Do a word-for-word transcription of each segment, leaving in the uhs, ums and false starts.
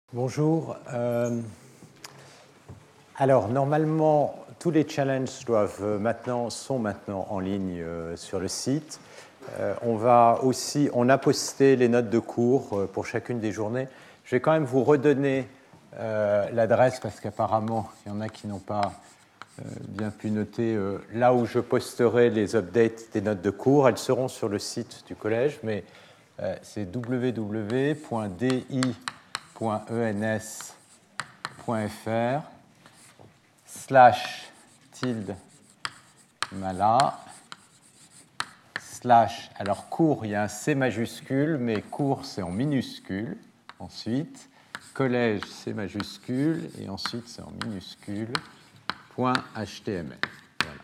Bonjour. Euh, alors, normalement, tous les challenges doivent maintenant, sont maintenant en ligne euh, sur le site. Euh, on, va aussi, on a posté les notes de cours euh, pour chacune des journées. Je vais quand même vous redonner euh, l'adresse parce qu'apparemment, il y en a qui n'ont pas euh, bien pu noter euh, là où je posterai les updates des notes de cours. Elles seront sur le site du collège, mais euh, c'est w w w point d i point e n s point f r slash tilde mala slash, alors cours, il y a un C majuscule, mais cours, c'est en minuscule. Ensuite, collège, C majuscule, et ensuite, c'est en minuscule, point H T M L. Voilà.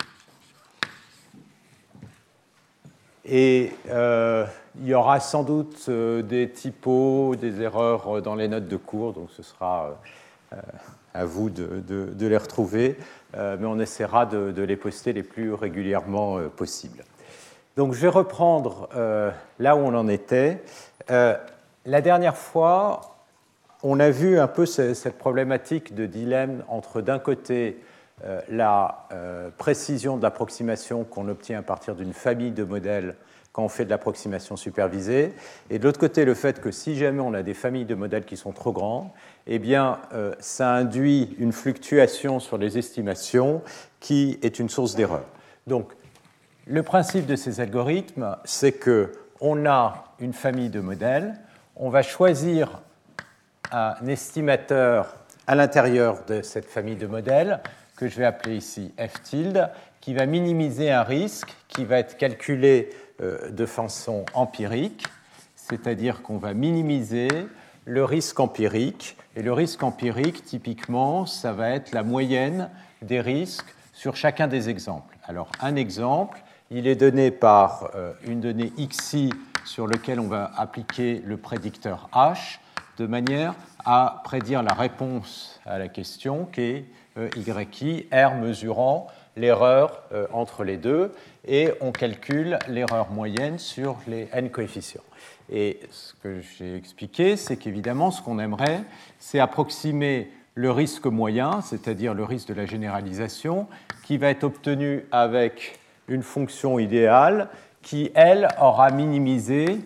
Et euh, il y aura sans doute euh, des typos, des erreurs dans les notes de cours, donc ce sera euh, à vous de, de, de les retrouver, euh, mais on essaiera de, de les poster les plus régulièrement euh, possible. Donc je vais reprendre euh, là où on en était. Euh, la dernière fois, on a vu un peu ce, cette problématique de dilemme entre d'un côté Euh, la euh, précision de l'approximation qu'on obtient à partir d'une famille de modèles quand on fait de l'approximation supervisée, et de l'autre côté le fait que si jamais on a des familles de modèles qui sont trop grands, eh bien euh, ça induit une fluctuation sur les estimations qui est une source d'erreur. Donc le principe de ces algorithmes, c'est qu'on a une famille de modèles, on va choisir un estimateur à l'intérieur de cette famille de modèles que je vais appeler ici f tilde, qui va minimiser un risque qui va être calculé euh, de façon empirique, c'est-à-dire qu'on va minimiser le risque empirique. Et le risque empirique, typiquement, ça va être la moyenne des risques sur chacun des exemples. Alors, un exemple, il est donné par euh, une donnée xi sur laquelle on va appliquer le prédicteur h, de manière à prédire la réponse à la question qui est euh, yi, R mesurant l'erreur euh, entre les deux, et on calcule l'erreur moyenne sur les n coefficients. Et ce que j'ai expliqué, c'est qu'évidemment, ce qu'on aimerait, c'est approximer le risque moyen, c'est-à-dire le risque de la généralisation, qui va être obtenu avec une fonction idéale qui, elle, aura minimisé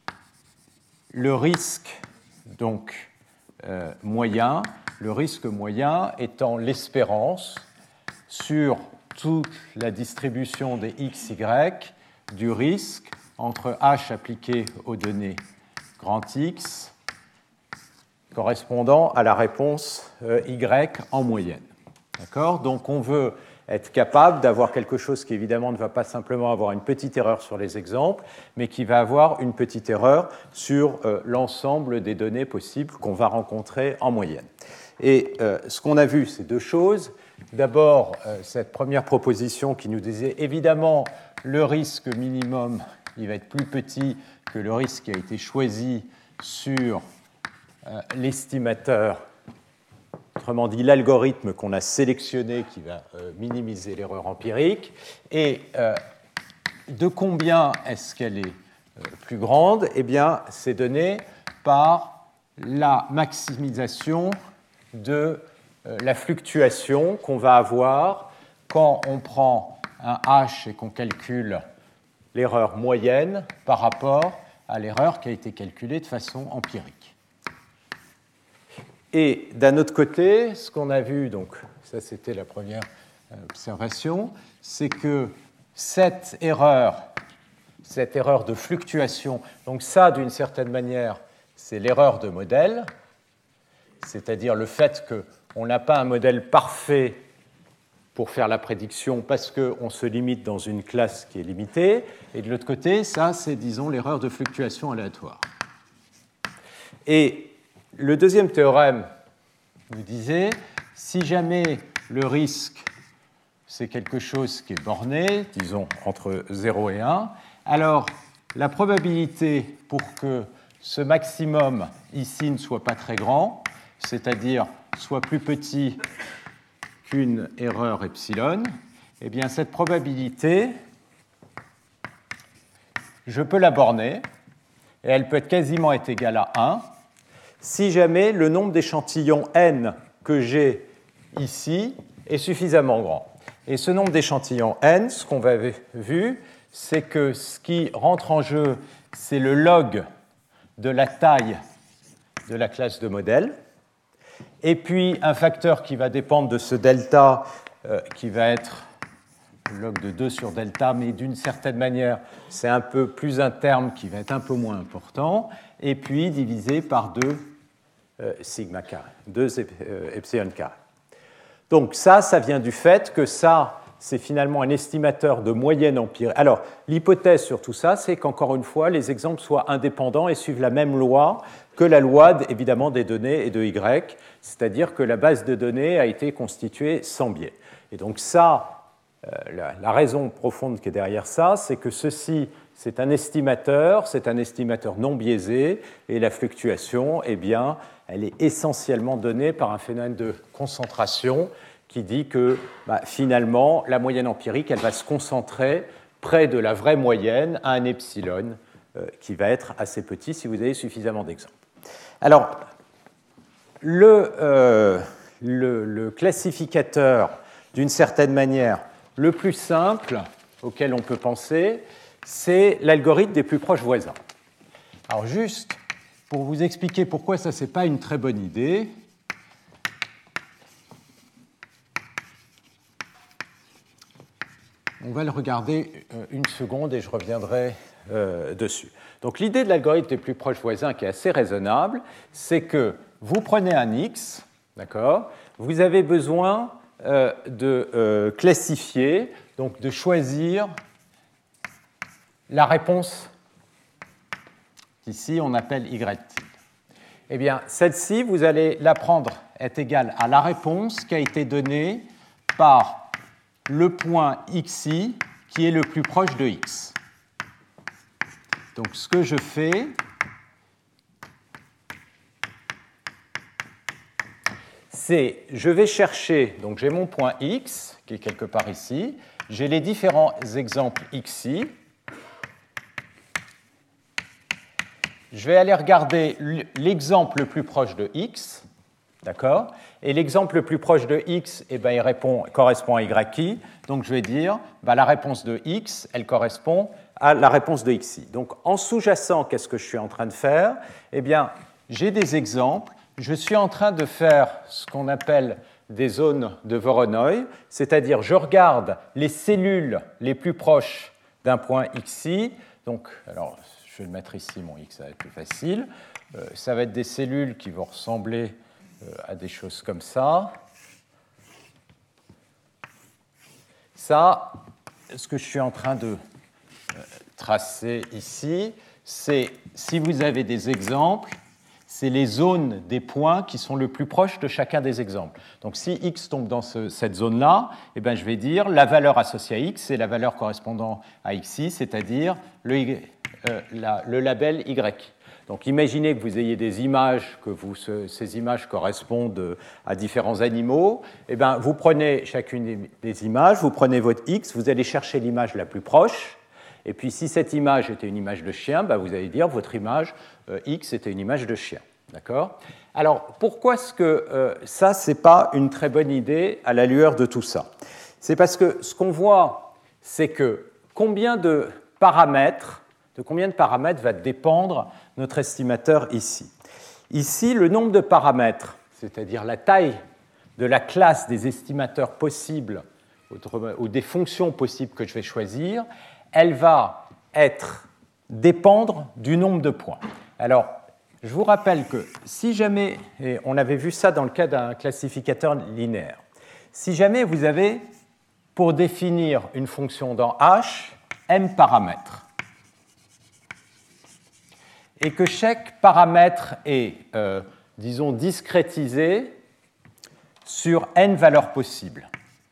le risque donc euh, moyen, le risque moyen étant l'espérance sur toute la distribution des x, y du risque entre h appliqué aux données grand X correspondant à la réponse euh, y en moyenne. D'accord ? Donc on veut être capable d'avoir quelque chose qui évidemment ne va pas simplement avoir une petite erreur sur les exemples, mais qui va avoir une petite erreur sur euh, l'ensemble des données possibles qu'on va rencontrer en moyenne. Et euh, ce qu'on a vu, c'est deux choses. D'abord, euh, cette première proposition qui nous disait évidemment le risque minimum, il va être plus petit que le risque qui a été choisi sur euh, l'estimateur. Autrement dit, l'algorithme qu'on a sélectionné qui va euh, minimiser l'erreur empirique. Et euh, de combien est-ce qu'elle est euh, plus grande ? Eh bien, c'est donné par la maximisation de euh, la fluctuation qu'on va avoir quand on prend un h et qu'on calcule l'erreur moyenne par rapport à l'erreur qui a été calculée de façon empirique. Et d'un autre côté, ce qu'on a vu, donc ça c'était la première observation, c'est que cette erreur, cette erreur de fluctuation, donc ça d'une certaine manière, c'est l'erreur de modèle, c'est-à-dire le fait qu'on n'a pas un modèle parfait pour faire la prédiction parce qu'on se limite dans une classe qui est limitée, et de l'autre côté, ça c'est, disons, l'erreur de fluctuation aléatoire. Et le deuxième théorème nous disait, si jamais le risque, c'est quelque chose qui est borné, disons entre zéro et un, alors la probabilité pour que ce maximum ici ne soit pas très grand, c'est-à-dire soit plus petit qu'une erreur epsilon, eh bien cette probabilité, je peux la borner, et elle peut quasiment être égale à un, si jamais le nombre d'échantillons n que j'ai ici est suffisamment grand. Et ce nombre d'échantillons n, ce qu'on avait vu, c'est que ce qui rentre en jeu, c'est le log de la taille de la classe de modèle, et puis un facteur qui va dépendre de ce delta, euh, qui va être le log de deux sur delta, mais d'une certaine manière, c'est un peu plus un terme qui va être un peu moins important, et puis divisé par deux euh, sigma carré, deux euh, epsilon carré. Donc ça, ça vient du fait que ça, c'est finalement un estimateur de moyenne empirique. Alors, l'hypothèse sur tout ça, c'est qu'encore une fois, les exemples soient indépendants et suivent la même loi que la loi, évidemment, des données et de Y, c'est-à-dire que la base de données a été constituée sans biais. Et donc ça, euh, la, la raison profonde qui est derrière ça, c'est que ceci, c'est un estimateur, c'est un estimateur non biaisé, et la fluctuation, eh bien, elle est essentiellement donnée par un phénomène de concentration qui dit que bah, finalement, la moyenne empirique, elle va se concentrer près de la vraie moyenne à un epsilon euh, qui va être assez petit si vous avez suffisamment d'exemples. Alors, le, euh, le, le classificateur, d'une certaine manière, le plus simple auquel on peut penser, c'est l'algorithme des plus proches voisins. Alors juste pour vous expliquer pourquoi ça, ce n'est pas une très bonne idée, on va le regarder une seconde et je reviendrai euh, dessus. Donc l'idée de l'algorithme des plus proches voisins qui est assez raisonnable, c'est que vous prenez un X, d'accord, vous avez besoin euh, de euh, classifier, donc de choisir la réponse qu'ici on appelle Y tilde. Eh bien, celle-ci, vous allez la prendre est égale à la réponse qui a été donnée par le point xi qui est le plus proche de x. Donc ce que je fais, c'est je vais chercher, donc j'ai mon point x qui est quelque part ici, j'ai les différents exemples xi, je vais aller regarder l'exemple le plus proche de x, d'accord? Et l'exemple le plus proche de x, eh ben, il répond, correspond à yi, donc je vais dire ben, la réponse de x, elle correspond à la réponse de xi. Donc en sous-jacent, qu'est-ce que je suis en train de faire? Eh bien, j'ai des exemples, je suis en train de faire ce qu'on appelle des zones de Voronoi, c'est-à-dire je regarde les cellules les plus proches d'un point xi, donc, alors, je vais le mettre ici, mon x, ça va être plus facile, euh, ça va être des cellules qui vont ressembler à des choses comme ça. Ça, ce que je suis en train de tracer ici, c'est, si vous avez des exemples, c'est les zones des points qui sont le plus proches de chacun des exemples. Donc si x tombe dans ce, cette zone-là, eh bien, je vais dire la valeur associée à x, c'est la valeur correspondant à xi, c'est-à-dire le, euh, la, le label y. Donc imaginez que vous ayez des images, que vous, ces images correspondent à différents animaux. Eh bien, vous prenez chacune des images, vous prenez votre X, vous allez chercher l'image la plus proche. Et puis si cette image était une image de chien, ben, vous allez dire votre image euh, X était une image de chien. D'accord ? Alors pourquoi est-ce que euh, ça, ce n'est pas une très bonne idée à la lueur de tout ça? C'est parce que ce qu'on voit, c'est que combien de paramètres De combien de paramètres va dépendre notre estimateur ici? Ici, le nombre de paramètres, c'est-à-dire la taille de la classe des estimateurs possibles ou des fonctions possibles que je vais choisir, elle va être, dépendre du nombre de points. Alors, je vous rappelle que si jamais, et on avait vu ça dans le cas d'un classificateur linéaire, si jamais vous avez, pour définir une fonction dans H, m paramètres, et que chaque paramètre est, euh, disons, discrétisé sur n valeurs possibles.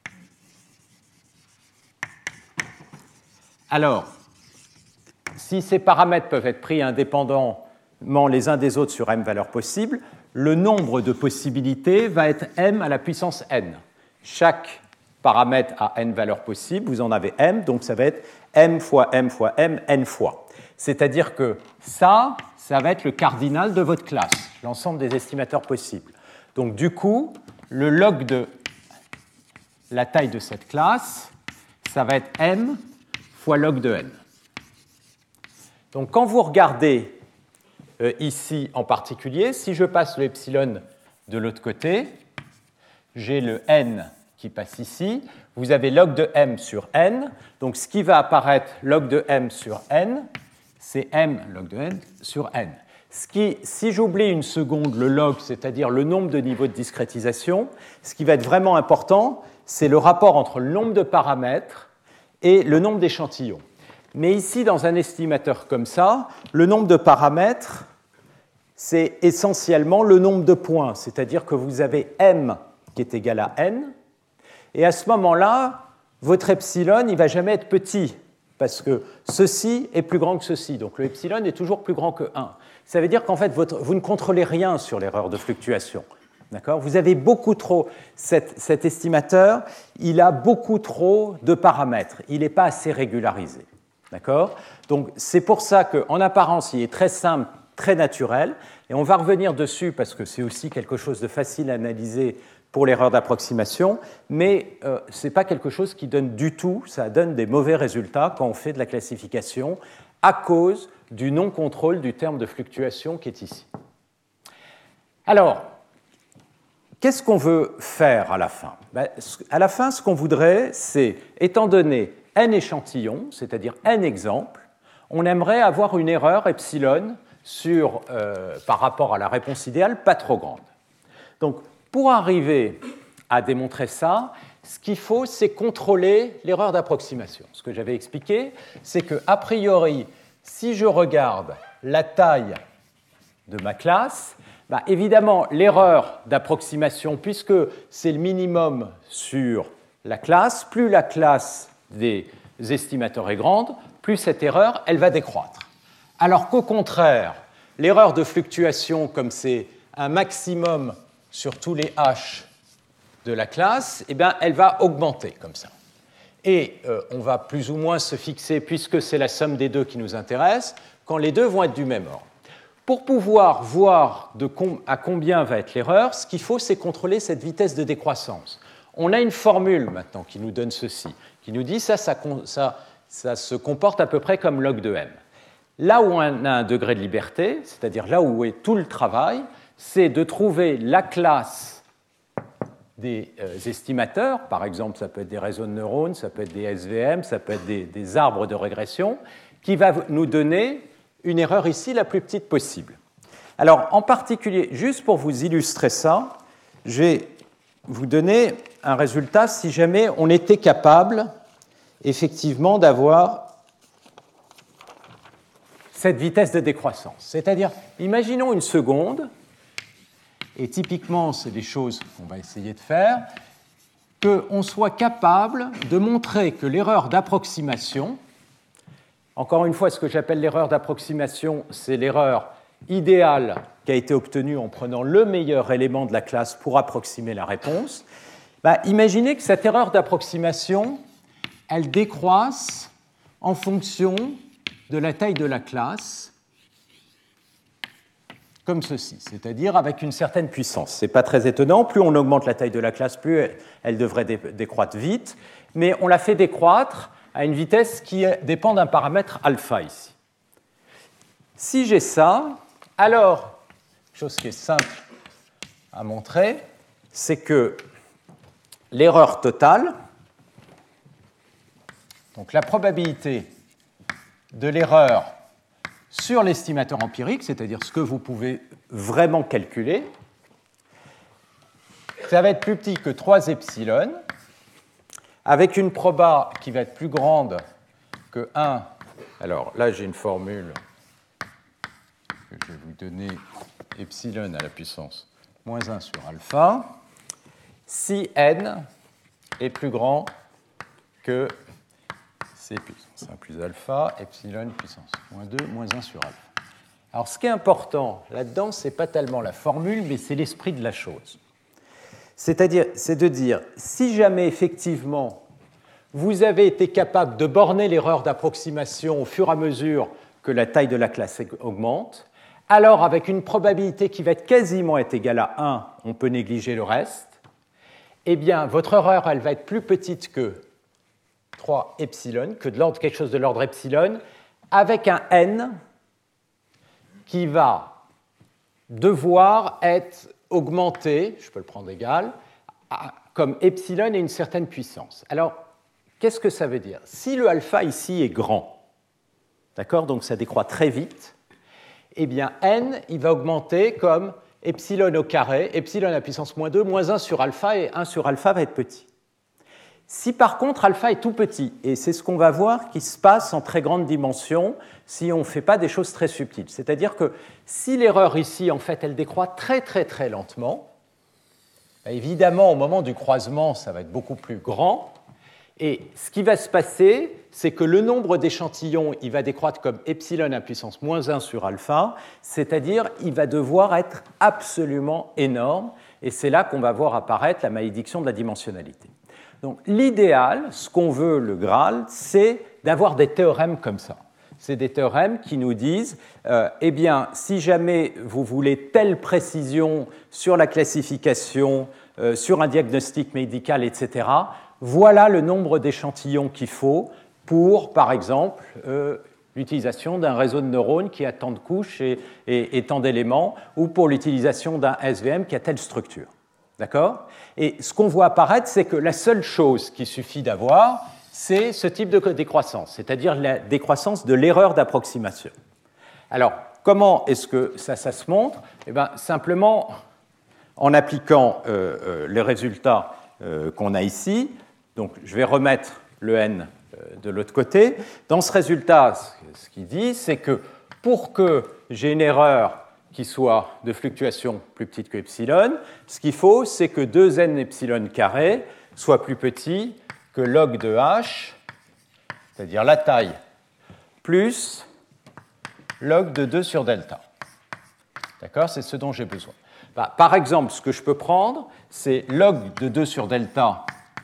Alors, si ces paramètres peuvent être pris indépendamment les uns des autres sur m valeurs possibles, le nombre de possibilités va être m à la puissance n. Chaque paramètre a n valeurs possibles, vous en avez m, donc ça va être m fois m fois m, n fois. C'est-à-dire que ça, ça va être le cardinal de votre classe, l'ensemble des estimateurs possibles. Donc du coup, le log de la taille de cette classe, ça va être m fois log de n. Donc quand vous regardez euh, ici en particulier, si je passe le epsilon de l'autre côté, j'ai le n qui passe ici, vous avez log de m sur n, donc ce qui va apparaître log de m sur n, c'est m log de n sur n. Ce qui, si j'oublie une seconde le log, c'est-à-dire le nombre de niveaux de discrétisation, ce qui va être vraiment important, c'est le rapport entre le nombre de paramètres et le nombre d'échantillons. Mais ici, dans un estimateur comme ça, le nombre de paramètres, c'est essentiellement le nombre de points, c'est-à-dire que vous avez m qui est égal à n, et à ce moment-là, votre epsilon, il ne va jamais être petit, parce que ceci est plus grand que ceci, donc le epsilon est toujours plus grand que un. Ça veut dire qu'en fait, votre, vous ne contrôlez rien sur l'erreur de fluctuation. D'accord ? Vous avez beaucoup trop, cet, cet estimateur, il a beaucoup trop de paramètres, il n'est pas assez régularisé. D'accord ? Donc c'est pour ça qu'en apparence, il est très simple, très naturel, et on va revenir dessus parce que c'est aussi quelque chose de facile à analyser pour l'erreur d'approximation, mais euh, ce n'est pas quelque chose qui donne du tout, ça donne des mauvais résultats quand on fait de la classification à cause du non-contrôle du terme de fluctuation qui est ici. Alors, qu'est-ce qu'on veut faire à la fin ? Ben, à la fin, ce qu'on voudrait, c'est, étant donné n échantillons, c'est-à-dire n exemples, on aimerait avoir une erreur epsilon sur, euh, par rapport à la réponse idéale pas trop grande. Donc, pour arriver à démontrer ça, ce qu'il faut, c'est contrôler l'erreur d'approximation. Ce que j'avais expliqué, c'est qu'a priori, si je regarde la taille de ma classe, bah évidemment, l'erreur d'approximation, puisque c'est le minimum sur la classe, plus la classe des estimateurs est grande, plus cette erreur, elle va décroître. Alors qu'au contraire, l'erreur de fluctuation, comme c'est un maximum sur tous les h de la classe, eh bien, elle va augmenter comme ça. Et euh, on va plus ou moins se fixer, puisque c'est la somme des deux qui nous intéresse, quand les deux vont être du même ordre. Pour pouvoir voir de com- à combien va être l'erreur, ce qu'il faut, c'est contrôler cette vitesse de décroissance. On a une formule maintenant qui nous donne ceci, qui nous dit ça, ça, ça, ça se comporte à peu près comme log de m. Là où on a un degré de liberté, c'est-à-dire là où est tout le travail, c'est de trouver la classe des euh, estimateurs, par exemple, ça peut être des réseaux de neurones, ça peut être des S V M, ça peut être des, des arbres de régression, qui va nous donner une erreur ici la plus petite possible. Alors, en particulier, juste pour vous illustrer ça, je vais vous donner un résultat si jamais on était capable, effectivement, d'avoir cette vitesse de décroissance. C'est-à-dire, imaginons une seconde, et typiquement, c'est des choses qu'on va essayer de faire, qu'on soit capable de montrer que l'erreur d'approximation, encore une fois, ce que j'appelle l'erreur d'approximation, c'est l'erreur idéale qui a été obtenue en prenant le meilleur élément de la classe pour approximer la réponse. Bah, imaginez que cette erreur d'approximation, elle décroisse en fonction de la taille de la classe, comme ceci, c'est-à-dire avec une certaine puissance. Ce n'est pas très étonnant, plus on augmente la taille de la classe, plus elle devrait décroître vite, mais on la fait décroître à une vitesse qui dépend d'un paramètre alpha ici. Si j'ai ça, alors, chose qui est simple à montrer, c'est que l'erreur totale, donc la probabilité de l'erreur sur l'estimateur empirique, c'est-à-dire ce que vous pouvez vraiment calculer, ça va être plus petit que trois epsilon, avec une proba qui va être plus grande que un. Alors là, j'ai une formule que je vais vous donner, epsilon à la puissance moins un sur alpha, si n est plus grand que c puissance un plus alpha, epsilon puissance moins deux, moins un sur alpha. Alors, ce qui est important là-dedans, ce n'est pas tellement la formule, mais c'est l'esprit de la chose. C'est-à-dire, c'est de dire, si jamais effectivement vous avez été capable de borner l'erreur d'approximation au fur et à mesure que la taille de la classe augmente, alors avec une probabilité qui va être quasiment être égale à un, on peut négliger le reste, eh bien, votre erreur, elle va être plus petite que trois epsilon, que de l'ordre quelque chose de l'ordre epsilon, avec un n qui va devoir être augmenté, je peux le prendre égal, à, comme epsilon et une certaine puissance. Alors, qu'est-ce que ça veut dire? Si le alpha ici est grand, d'accord, donc ça décroît très vite, eh bien n, il va augmenter comme epsilon au carré, epsilon à puissance moins deux, moins un sur alpha, et un sur alpha va être petit. Si par contre alpha est tout petit, et c'est ce qu'on va voir qui se passe en très grande dimension si on ne fait pas des choses très subtiles, c'est-à-dire que si l'erreur ici, en fait, elle décroît très très très lentement, évidemment au moment du croisement, ça va être beaucoup plus grand, et ce qui va se passer, c'est que le nombre d'échantillons, il va décroître comme epsilon à puissance moins un sur alpha, c'est-à-dire il va devoir être absolument énorme, et c'est là qu'on va voir apparaître la malédiction de la dimensionnalité. Donc l'idéal, ce qu'on veut, le Graal, c'est d'avoir des théorèmes comme ça. C'est des théorèmes qui nous disent, euh, eh bien, si jamais vous voulez telle précision sur la classification, euh, sur un diagnostic médical, et cetera, voilà le nombre d'échantillons qu'il faut pour, par exemple, euh, l'utilisation d'un réseau de neurones qui a tant de couches et, et, et tant d'éléments, ou pour l'utilisation d'un S V M qui a telle structure. D'accord ? Et ce qu'on voit apparaître, c'est que la seule chose qu'il suffit d'avoir, c'est ce type de décroissance, c'est-à-dire la décroissance de l'erreur d'approximation. Alors, comment est-ce que ça, ça se montre ? Eh bien, simplement en appliquant euh, euh, les résultats euh, qu'on a ici. Donc, je vais remettre le n euh, de l'autre côté. Dans ce résultat, ce qu'il dit, c'est que pour que j'ai une erreur qui soit de fluctuation plus petite que epsilon, ce qu'il faut, c'est que deux n epsilon carré soit plus petit que log de h, c'est-à-dire la taille, plus log de deux sur delta. D'accord ? C'est ce dont j'ai besoin. Bah, par exemple, ce que je peux prendre, c'est log de deux sur delta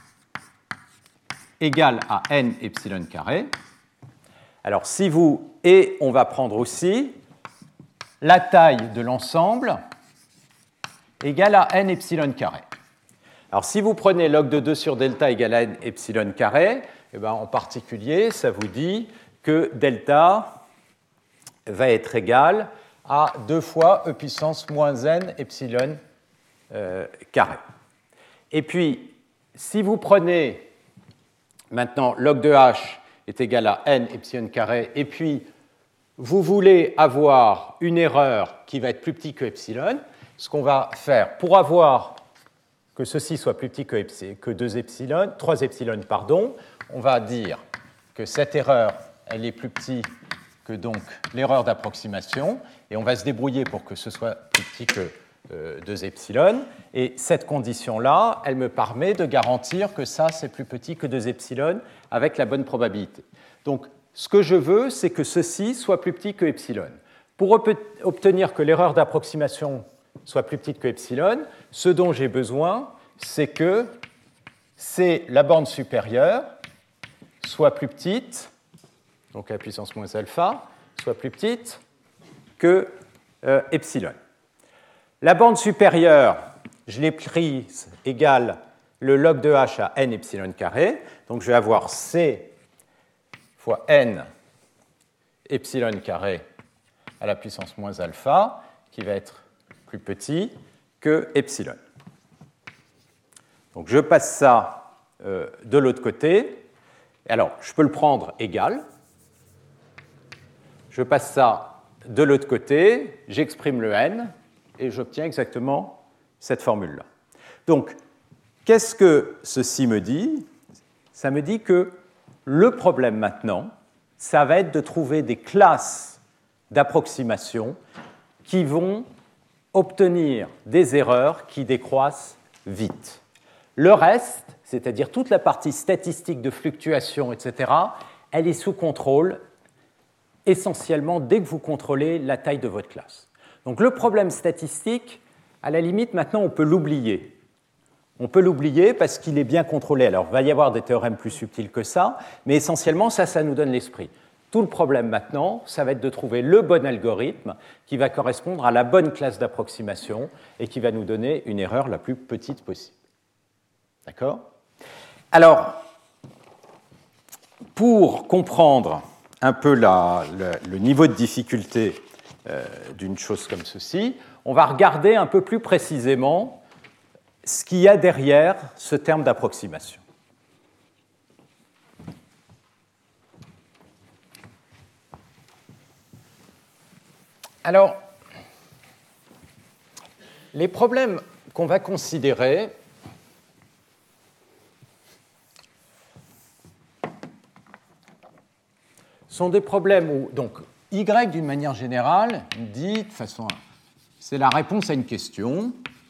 égale à n epsilon carré. Alors, si vous... Et on va prendre aussi la taille de l'ensemble égale à n epsilon carré. Alors, si vous prenez log de deux sur delta égale à n epsilon carré, eh bien, en particulier, ça vous dit que delta va être égal à deux fois e puissance moins n epsilon euh, carré. Et puis, si vous prenez maintenant log de h est égal à n epsilon carré, et puis vous voulez avoir une erreur qui va être plus petite que epsilon, ce qu'on va faire pour avoir que ceci soit plus petit que, epsilon, que deux epsilon, trois epsilon, pardon, on va dire que cette erreur, elle est plus petite que donc l'erreur d'approximation, et on va se débrouiller pour que ce soit plus petit que euh, deux epsilon, et cette condition-là, elle me permet de garantir que ça, c'est plus petit que deux epsilon avec la bonne probabilité. Donc, ce que je veux, c'est que ceci soit plus petit que epsilon. Pour obtenir que l'erreur d'approximation soit plus petite que epsilon, ce dont j'ai besoin, c'est que c'est la borne supérieure soit plus petite, donc à la puissance moins alpha, soit plus petite que euh, epsilon. La borne supérieure, je l'ai prise égale le log de h à n epsilon carré, donc je vais avoir c fois n epsilon carré à la puissance moins alpha, qui va être plus petit que epsilon. Donc je passe ça euh, de l'autre côté. Alors, je peux le prendre égal. Je passe ça de l'autre côté, j'exprime le n, et j'obtiens exactement cette formule-là. Donc, qu'est-ce que ceci me dit ? Ça me dit que le problème maintenant, ça va être de trouver des classes d'approximation qui vont obtenir des erreurs qui décroissent vite. Le reste, c'est-à-dire toute la partie statistique de fluctuation, et cetera, elle est sous contrôle essentiellement dès que vous contrôlez la taille de votre classe. Donc le problème statistique, à la limite, maintenant, on peut l'oublier. On peut l'oublier parce qu'il est bien contrôlé. Alors, il va y avoir des théorèmes plus subtils que ça, mais essentiellement, ça, ça nous donne l'esprit. Tout le problème maintenant, ça va être de trouver le bon algorithme qui va correspondre à la bonne classe d'approximation et qui va nous donner une erreur la plus petite possible. D'accord ? Alors, pour comprendre un peu la, le, le niveau de difficulté euh, d'une chose comme ceci, on va regarder un peu plus précisément ce qu'il y a derrière ce terme d'approximation. Alors, les problèmes qu'on va considérer sont des problèmes où, donc, Y, d'une manière générale, dit de façon, c'est la réponse à une question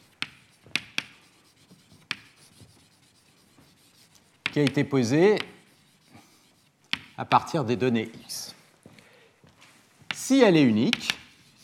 qui a été posée à partir des données X. Si elle est unique,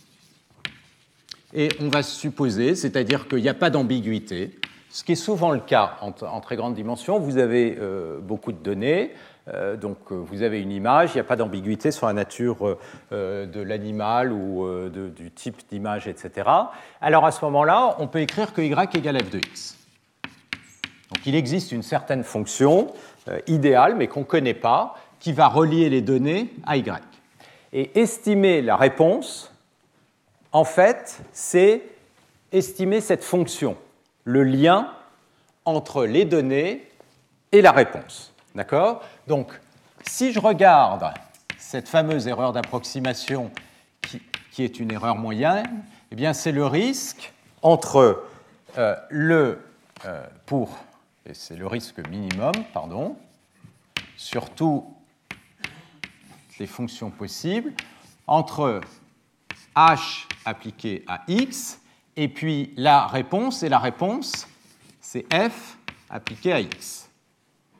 et on va supposer, c'est-à-dire qu'il n'y a pas d'ambiguïté, ce qui est souvent le cas en, en très grande dimension, vous avez euh, beaucoup de données, euh, donc euh, vous avez une image, il n'y a pas d'ambiguïté sur la nature euh, de l'animal ou euh, de, du type d'image, et cetera. Alors à ce moment-là, on peut écrire que Y égale f de x. Donc il existe une certaine fonction euh, idéale, mais qu'on ne connaît pas, qui va relier les données à Y. Et estimer la réponse, en fait, c'est estimer cette fonction, le lien entre les données et la réponse. D'accord ? Donc, si je regarde cette fameuse erreur d'approximation qui, qui est une erreur moyenne, eh bien, c'est le risque entre euh, le euh, pour, et c'est le risque minimum, pardon, sur toutes les fonctions possibles, entre h appliqué à x, et puis la réponse, et la réponse, c'est f appliqué à x. D'accord ?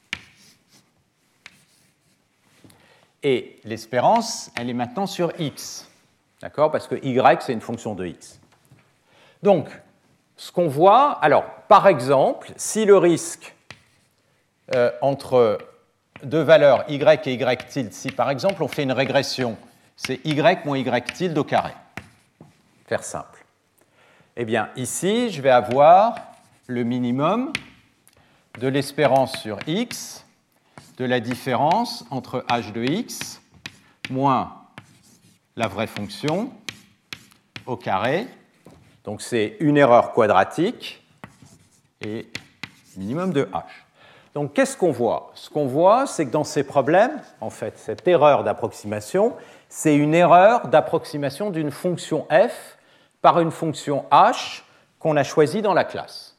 Et l'espérance, elle est maintenant sur x. D'accord ? Parce que y, c'est une fonction de x. Donc, ce qu'on voit, alors, par exemple, si le risque euh, entre deux valeurs y et y tilde, si par exemple on fait une régression, c'est y moins y tilde au carré. Faire simple. Eh bien, ici, je vais avoir le minimum de l'espérance sur x de la différence entre h de x moins la vraie fonction au carré. Donc, c'est une erreur quadratique et minimum de h. Donc, qu'est-ce qu'on voit ? Ce qu'on voit, c'est que dans ces problèmes, en fait, cette erreur d'approximation, c'est une erreur d'approximation d'une fonction f par une fonction h qu'on a choisie dans la classe.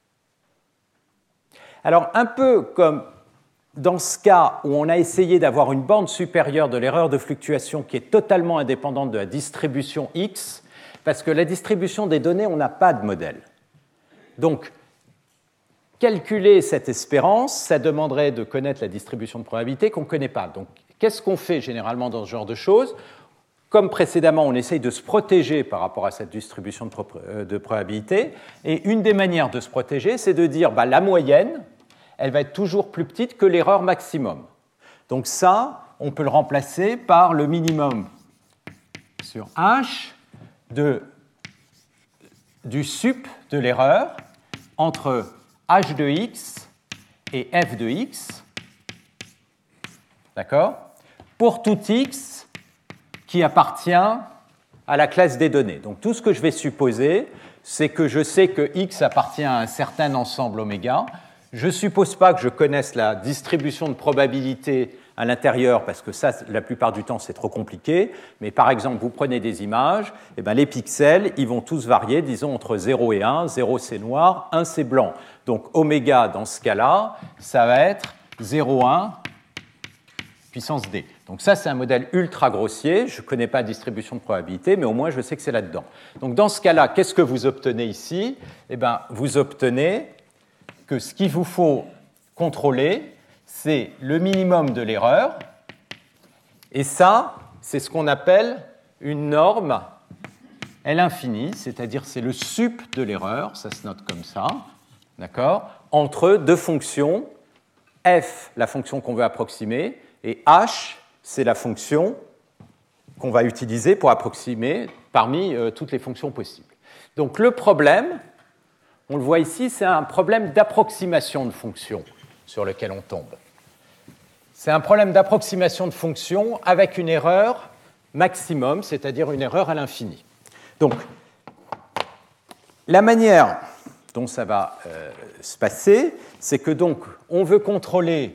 Alors, un peu comme dans ce cas où on a essayé d'avoir une borne supérieure de l'erreur de fluctuation qui est totalement indépendante de la distribution x, parce que la distribution des données, on n'a pas de modèle. Donc, calculer cette espérance, ça demanderait de connaître la distribution de probabilité qu'on ne connaît pas. Donc, qu'est-ce qu'on fait généralement dans ce genre de choses ? Comme précédemment, on essaye de se protéger par rapport à cette distribution de, pro- de probabilité. Et une des manières de se protéger, c'est de dire bah, la moyenne, elle va être toujours plus petite que l'erreur maximum. Donc ça, on peut le remplacer par le minimum sur h de, du sup de l'erreur entre h de x et f de x, d'accord, pour tout x qui appartient à la classe des données. Donc tout ce que je vais supposer, c'est que je sais que x appartient à un certain ensemble oméga. Je ne suppose pas que je connaisse la distribution de probabilité à l'intérieur, parce que ça, la plupart du temps, c'est trop compliqué. Mais par exemple, vous prenez des images, et bien les pixels, ils vont tous varier, disons, entre zéro et un. zéro, c'est noir, un, c'est blanc. Donc oméga, dans ce cas-là, ça va être zéro virgule un puissance d. Donc ça, c'est un modèle ultra grossier. Je ne connais pas la distribution de probabilité, mais au moins, je sais que c'est là-dedans. Donc dans ce cas-là, qu'est-ce que vous obtenez ici ? Eh bien, vous obtenez que ce qu'il vous faut contrôler, c'est le minimum de l'erreur. Et ça, c'est ce qu'on appelle une norme L infinie, c'est-à-dire c'est le sup de l'erreur, ça se note comme ça, d'accord, entre deux fonctions, f, la fonction qu'on veut approximer, Et H, c'est la fonction qu'on va utiliser pour approximer parmi euh, toutes les fonctions possibles. Donc le problème, on le voit ici, c'est un problème d'approximation de fonctions sur lequel on tombe. C'est un problème d'approximation de fonctions avec une erreur maximum, c'est-à-dire une erreur à l'infini. Donc, la manière dont ça va euh, se passer, c'est que donc on veut contrôler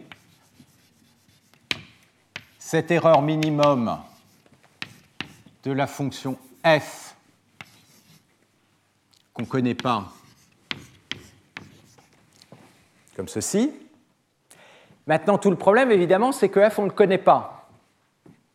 cette erreur minimum de la fonction f qu'on ne connaît pas, comme ceci. Maintenant, tout le problème, évidemment, c'est que f, on ne le connaît pas. D'accord ?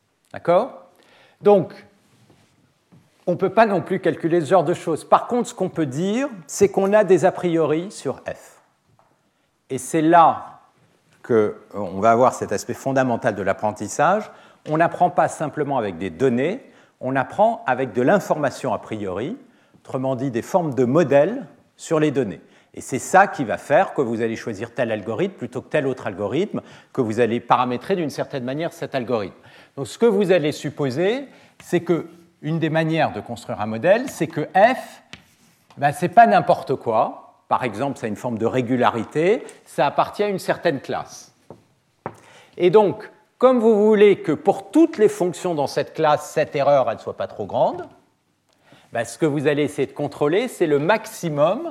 Donc, on ne peut pas non plus calculer ce genre de choses. Par contre, ce qu'on peut dire, c'est qu'on a des a priori sur f. Et c'est là qu'on va avoir cet aspect fondamental de l'apprentissage. On n'apprend pas simplement avec des données, on apprend avec de l'information a priori, autrement dit des formes de modèles sur les données. Et c'est ça qui va faire que vous allez choisir tel algorithme plutôt que tel autre algorithme, que vous allez paramétrer d'une certaine manière cet algorithme. Donc ce que vous allez supposer, c'est qu'une des manières de construire un modèle, c'est que f, ben, ce n'est pas n'importe quoi. Par exemple, ça a une forme de régularité, ça appartient à une certaine classe. Et donc, comme vous voulez que pour toutes les fonctions dans cette classe, cette erreur ne soit pas trop grande, ben, ce que vous allez essayer de contrôler, c'est le maximum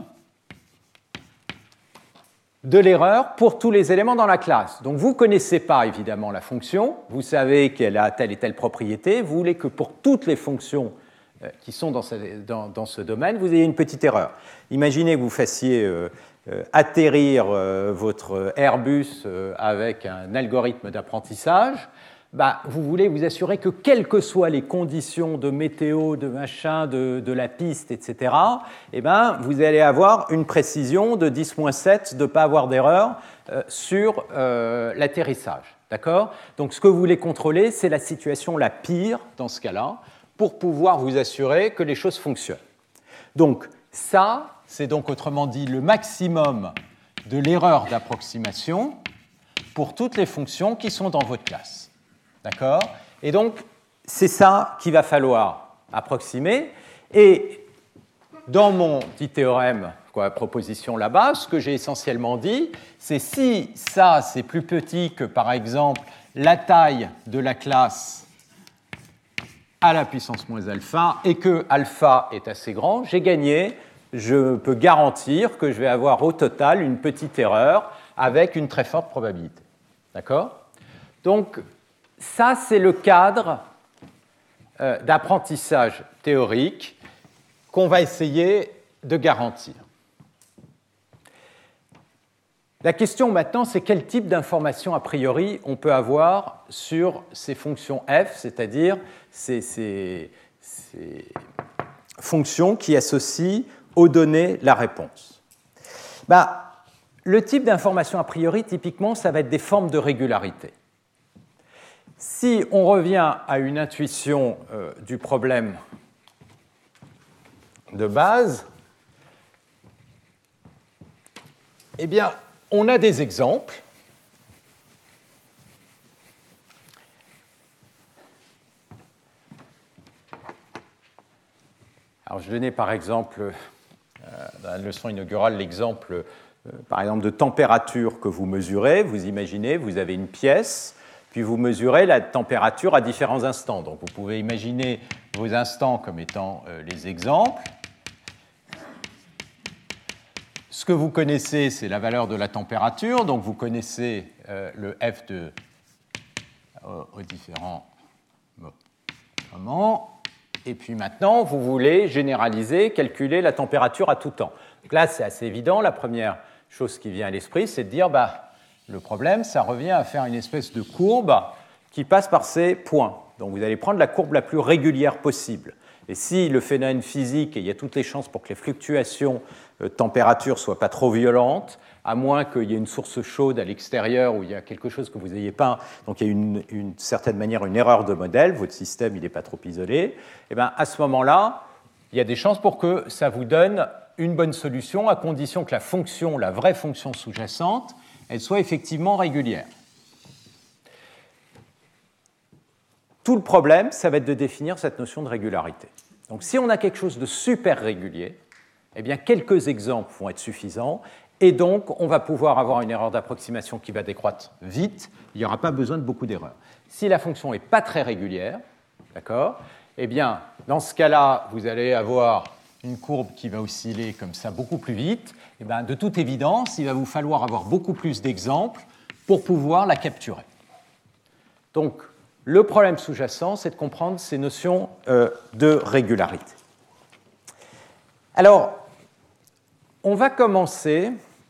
de l'erreur pour tous les éléments dans la classe. Donc vous ne connaissez pas évidemment la fonction, vous savez qu'elle a telle et telle propriété, vous voulez que pour toutes les fonctions qui sont dans ce, dans, dans ce domaine, vous ayez une petite erreur. Imaginez que vous fassiez euh, euh, atterrir euh, votre Airbus euh, avec un algorithme d'apprentissage. Bah, vous voulez vous assurer que quelles que soient les conditions de météo, de machin, de, de la piste, et cetera, eh ben, vous allez avoir une précision de dix moins sept de ne pas avoir d'erreur euh, sur euh, l'atterrissage. D'accord ? Donc ce que vous voulez contrôler, c'est la situation la pire dans ce cas-là, pour pouvoir vous assurer que les choses fonctionnent. Donc ça, c'est donc autrement dit le maximum de l'erreur d'approximation pour toutes les fonctions qui sont dans votre classe. D'accord ? Et donc, c'est ça qu'il va falloir approximer. Et dans mon petit théorème, quoi, proposition là-bas, ce que j'ai essentiellement dit, c'est si ça, c'est plus petit que, par exemple, la taille de la classe à la puissance moins alpha, et que alpha est assez grand, j'ai gagné, je peux garantir que je vais avoir au total une petite erreur avec une très forte probabilité. D'accord ? Donc, ça, c'est le cadre euh, d'apprentissage théorique qu'on va essayer de garantir. La question maintenant, c'est quel type d'information a priori on peut avoir sur ces fonctions f, c'est-à-dire ces, ces, ces fonctions qui associent aux données la réponse. Ben, le type d'information a priori, typiquement, ça va être des formes de régularité. Si on revient à une intuition euh, du problème de base, eh bien, on a des exemples. Alors, je donnais par exemple, euh, dans la leçon inaugurale, l'exemple, euh, par exemple, de température que vous mesurez. Vous imaginez, vous avez une pièce, puis vous mesurez la température à différents instants. Donc, vous pouvez imaginer vos instants comme étant euh, les exemples. Ce que vous connaissez, c'est la valeur de la température. Donc, vous connaissez euh, le F de, euh, aux différents moments. Et puis maintenant, vous voulez généraliser, calculer la température à tout temps. Donc là, c'est assez évident. La première chose qui vient à l'esprit, c'est de dire, bah, le problème, ça revient à faire une espèce de courbe qui passe par ces points. Donc vous allez prendre la courbe la plus régulière possible. Et si le phénomène physique, et il y a toutes les chances pour que les fluctuations de température ne soient pas trop violentes, à moins qu'il y ait une source chaude à l'extérieur où il y a quelque chose que vous n'ayez pas, donc il y a une, une certaine manière une erreur de modèle, votre système n'est pas trop isolé, et bien à ce moment-là, il y a des chances pour que ça vous donne une bonne solution à condition que la fonction, la vraie fonction sous-jacente, elle soit effectivement régulière. tout le problème, ça va être de définir cette notion de régularité. Donc si on a quelque chose de super régulier, eh bien quelques exemples vont être suffisants, et donc on va pouvoir avoir une erreur d'approximation qui va décroître vite, il n'y aura pas besoin de beaucoup d'erreurs. Si la fonction n'est pas très régulière, d'accord, eh bien dans ce cas-là, vous allez avoir une courbe qui va osciller comme ça beaucoup plus vite, eh bien, de toute évidence, il va vous falloir avoir beaucoup plus d'exemples pour pouvoir la capturer. Donc, le problème sous-jacent, c'est de comprendre ces notions euh, de régularité. Alors, on va commencer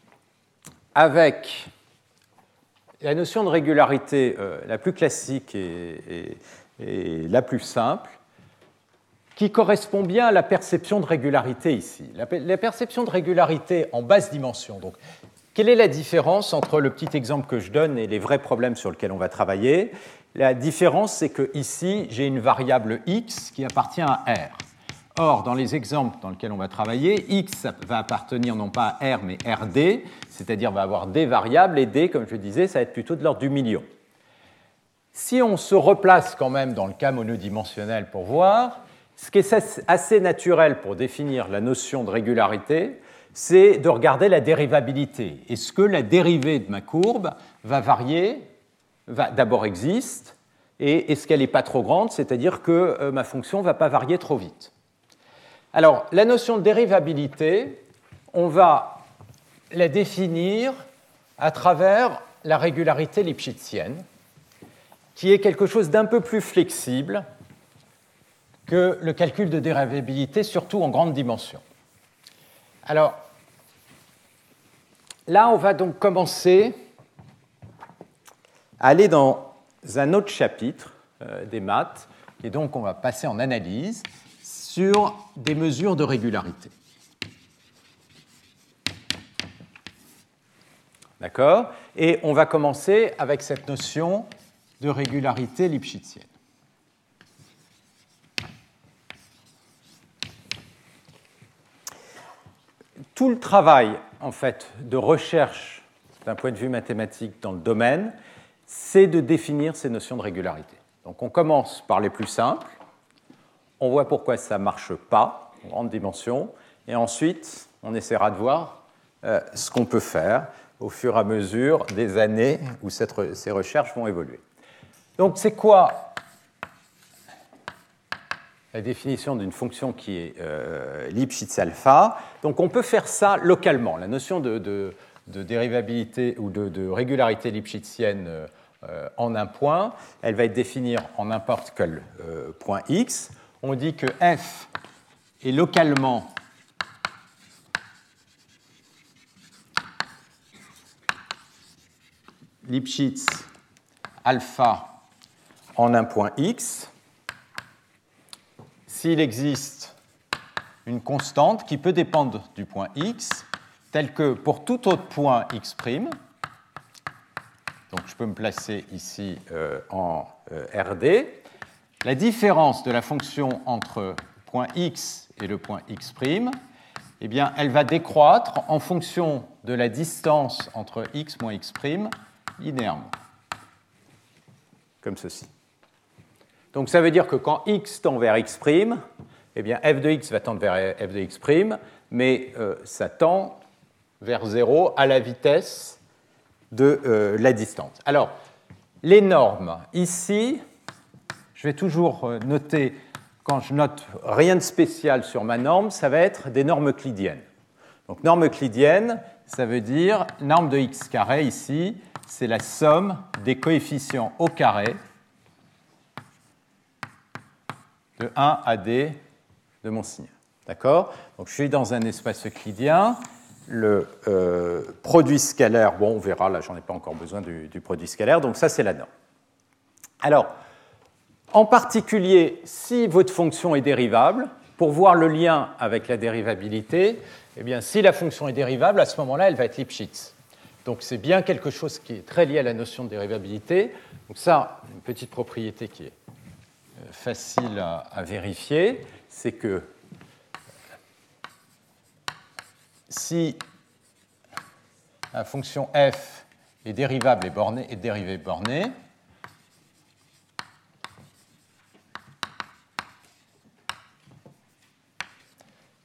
avec la notion de régularité euh, la plus classique et, et, et la plus simple, qui correspond bien à la perception de régularité ici. La, la perception de régularité en basse dimension. Donc, quelle est la différence entre le petit exemple que je donne et les vrais problèmes sur lesquels on va travailler? La différence, c'est que ici, j'ai une variable x qui appartient à R. Or, dans les exemples dans lesquels on va travailler, x va appartenir non pas à R, mais R D, c'est-à-dire va avoir des variables, et D, comme je disais, ça va être plutôt de l'ordre du million. Si on se replace quand même dans le cas monodimensionnel pour voir, ce qui est assez naturel pour définir la notion de régularité, c'est de regarder la dérivabilité. Est-ce que la dérivée de ma courbe va varier, va, d'abord existe, et est-ce qu'elle n'est pas trop grande, c'est-à-dire que euh, ma fonction ne va pas varier trop vite. Alors, la notion de dérivabilité, on va la définir à travers la régularité lipschitzienne, qui est quelque chose d'un peu plus flexible que le calcul de dérivabilité, surtout en grande dimension. Alors, là, on va donc commencer à aller dans un autre chapitre euh, des maths, et donc on va passer en analyse sur des mesures de régularité. D'accord? Et on va commencer avec cette notion de régularité lipschitzienne. Tout le travail, en fait, de recherche d'un point de vue mathématique dans le domaine, c'est de définir ces notions de régularité. Donc on commence par les plus simples, on voit pourquoi ça ne marche pas en grande dimension, et ensuite on essaiera de voir euh, ce qu'on peut faire au fur et à mesure des années où cette, ces recherches vont évoluer. Donc c'est quoi la définition d'une fonction qui est euh, Lipschitz alpha? Donc on peut faire ça localement. La notion de, de, de dérivabilité ou de, de régularité lipschitzienne euh, en un point, elle va être définie en n'importe quel euh, point x. On dit que f est localement Lipschitz alpha en un point x s'il existe une constante qui peut dépendre du point x, telle que pour tout autre point x', donc je peux me placer ici euh, en euh, R D, la différence de la fonction entre point x et le point x', eh bien, elle va décroître en fonction de la distance entre x moins x' linéairement, comme ceci. Donc ça veut dire que quand x tend vers x', eh bien f de x va tendre vers f de x', mais euh, ça tend vers zéro à la vitesse de euh, la distance. Alors, les normes, ici, je vais toujours noter, quand je note rien de spécial sur ma norme, ça va être des normes euclidiennes. Donc, norme euclidienne, ça veut dire, norme de x carré, ici, c'est la somme des coefficients au carré de un à d de mon signal. D'accord? Donc, je suis dans un espace euclidien. Le euh, produit scalaire, bon, on verra, là, j'en ai pas encore besoin du, du produit scalaire. Donc, ça, c'est la norme. Alors, en particulier, si votre fonction est dérivable, pour voir le lien avec la dérivabilité, eh bien, si la fonction est dérivable, à ce moment-là, elle va être Lipschitz. Donc, c'est bien quelque chose qui est très lié à la notion de dérivabilité. Donc, ça, une petite propriété qui est facile à, à vérifier, c'est que si la fonction f est dérivable et bornée, est dérivée bornée,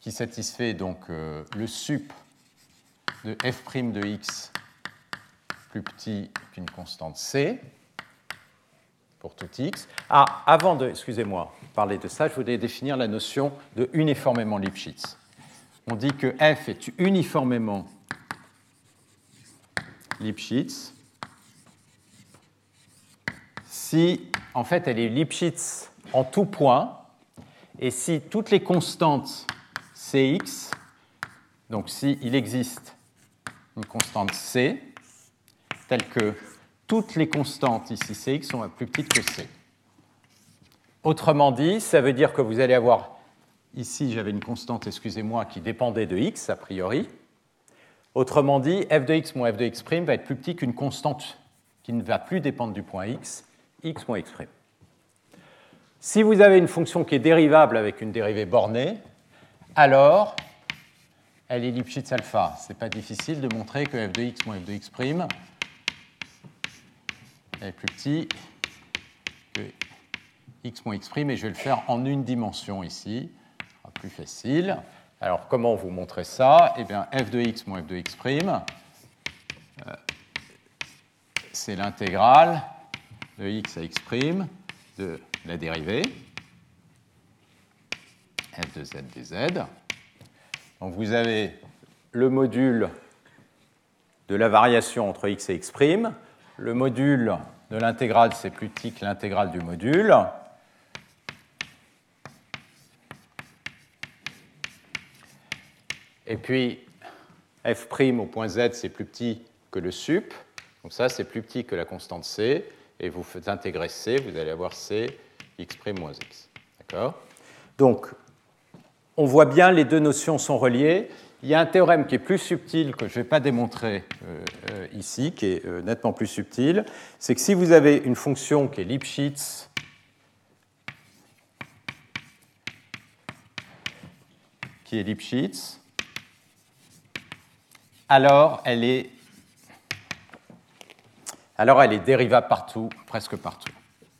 qui satisfait donc euh, le sup de f' de x plus petit qu'une constante c pour tout x. Ah, avant de, excusez-moi, parler de ça, je voulais définir la notion de uniformément Lipschitz. On dit que f est uniformément Lipschitz si, en fait, elle est Lipschitz en tout point, et si toutes les constantes Cx, donc s'il existe une constante C, telle que toutes les constantes ici Cx sont plus petites que C. Autrement dit, ça veut dire que vous allez avoir, ici j'avais une constante, excusez-moi, qui dépendait de x a priori. Autrement dit, f de x moins f de x' va être plus petit qu'une constante qui ne va plus dépendre du point x, x moins x'. Si vous avez une fonction qui est dérivable avec une dérivée bornée, alors elle est Lipschitz alpha. Ce n'est pas difficile de montrer que f de x moins f de x' est plus petit que x moins x', et je vais le faire en une dimension ici, plus facile. Alors, comment vous montrez ça? Eh bien, f de x moins f de x', euh, c'est l'intégrale de x à x' de la dérivée, f de z dz. Donc, vous avez le module de la variation entre x et x'. Le module de l'intégrale, c'est plus petit que l'intégrale du module. Et puis, f' au point z, c'est plus petit que le sup. Donc ça, c'est plus petit que la constante c. Et vous faites intégrer c, vous allez avoir c, x' moins x. D'accord? Donc, on voit bien, les deux notions sont reliées. Il y a un théorème qui est plus subtil, que je ne vais pas démontrer euh, euh, ici, qui est euh, nettement plus subtil. C'est que si vous avez une fonction qui est Lipschitz, qui est Lipschitz, alors elle est, alors elle est dérivable partout, presque partout.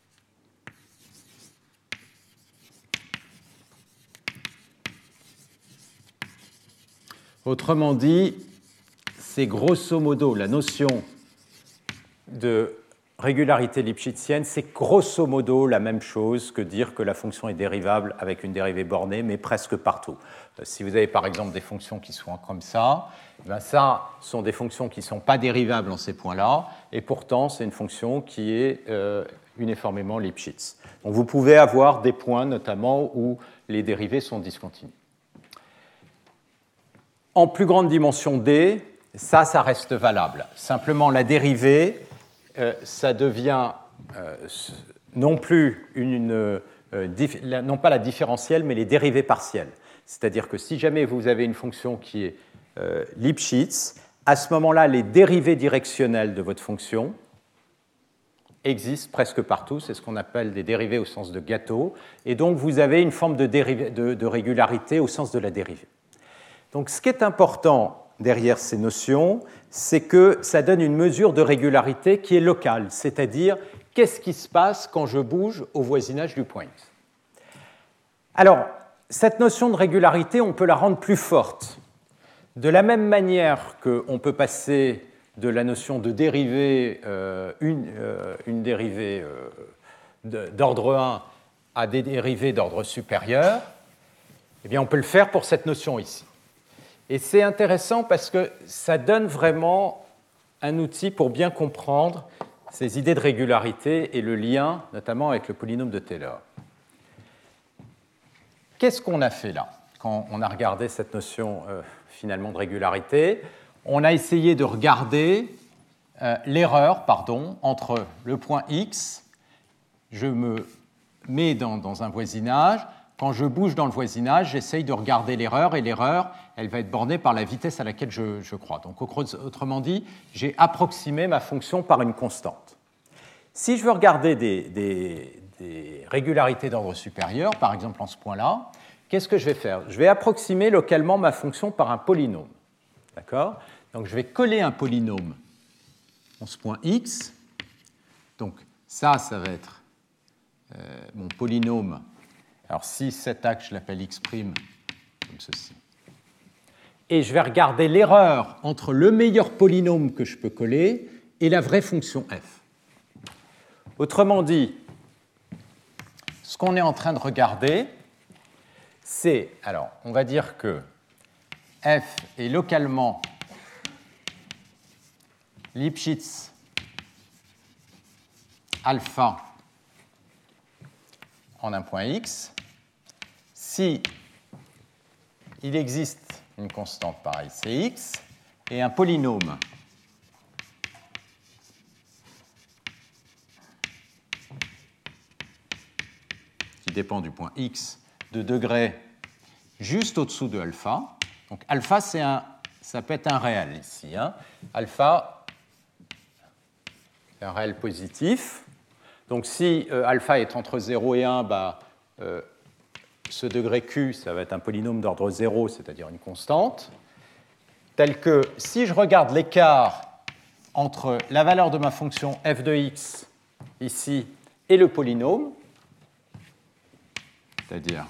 Autrement dit, c'est grosso modo la notion de régularité lipschitzienne, c'est grosso modo la même chose que dire que la fonction est dérivable avec une dérivée bornée, mais presque partout. Si vous avez par exemple des fonctions qui sont comme ça, ben ça sont des fonctions qui ne sont pas dérivables en ces points-là, et pourtant c'est une fonction qui est euh, uniformément Lipschitz. Donc vous pouvez avoir des points notamment où les dérivées sont discontinues. En plus grande dimension D, ça, ça reste valable. Simplement, la dérivée, euh, ça devient euh, non plus une, une euh, dif, non pas la différentielle, mais les dérivées partielles. C'est-à-dire que si jamais vous avez une fonction qui est euh, Lipschitz, à ce moment-là, les dérivées directionnelles de votre fonction existent presque partout. C'est ce qu'on appelle des dérivées au sens de gâteau. Et donc, vous avez une forme de, dérivé, de, de régularité au sens de la dérivée. Donc, ce qui est important derrière ces notions, c'est que ça donne une mesure de régularité qui est locale, c'est-à-dire qu'est-ce qui se passe quand je bouge au voisinage du point X. Alors, cette notion de régularité, on peut la rendre plus forte. De la même manière qu'on peut passer de la notion de dérivée, euh, une, euh, une dérivée euh, d'ordre un à des dérivées d'ordre supérieur, eh bien, on peut le faire pour cette notion ici. Et c'est intéressant parce que ça donne vraiment un outil pour bien comprendre ces idées de régularité et le lien, notamment avec le polynôme de Taylor. Qu'est-ce qu'on a fait là, quand on a regardé cette notion euh, finalement de régularité? On a essayé de regarder euh, l'erreur, pardon, entre le point X, je me mets dans, dans un voisinage. Quand je bouge dans le voisinage, j'essaye de regarder l'erreur, et l'erreur, elle va être bornée par la vitesse à laquelle je, je crois. Donc, autrement dit, j'ai approximé ma fonction par une constante. Si je veux regarder des, des, des régularités d'ordre supérieur, par exemple en ce point-là, qu'est-ce que je vais faire? Je vais approximer localement ma fonction par un polynôme. D'accord? Donc, je vais coller un polynôme en ce point X. Donc, ça, ça va être euh, mon polynôme. Alors, si cet axe, je l'appelle x', comme ceci. Et je vais regarder l'erreur entre le meilleur polynôme que je peux coller et la vraie fonction f. Autrement dit, ce qu'on est en train de regarder, c'est, alors, on va dire que f est localement Lipschitz alpha en un point x, si il existe une constante pareille, cx, et un polynôme qui dépend du point x de degré juste au-dessous de alpha. Donc alpha, c'est un, ça peut être un réel ici. Hein. Alpha, c'est un réel positif. Donc si euh, alpha est entre zéro et un, bah, euh, ce degré q, ça va être un polynôme d'ordre zéro, c'est-à-dire une constante, tel que si je regarde l'écart entre la valeur de ma fonction f de x, ici, et le polynôme, c'est-à-dire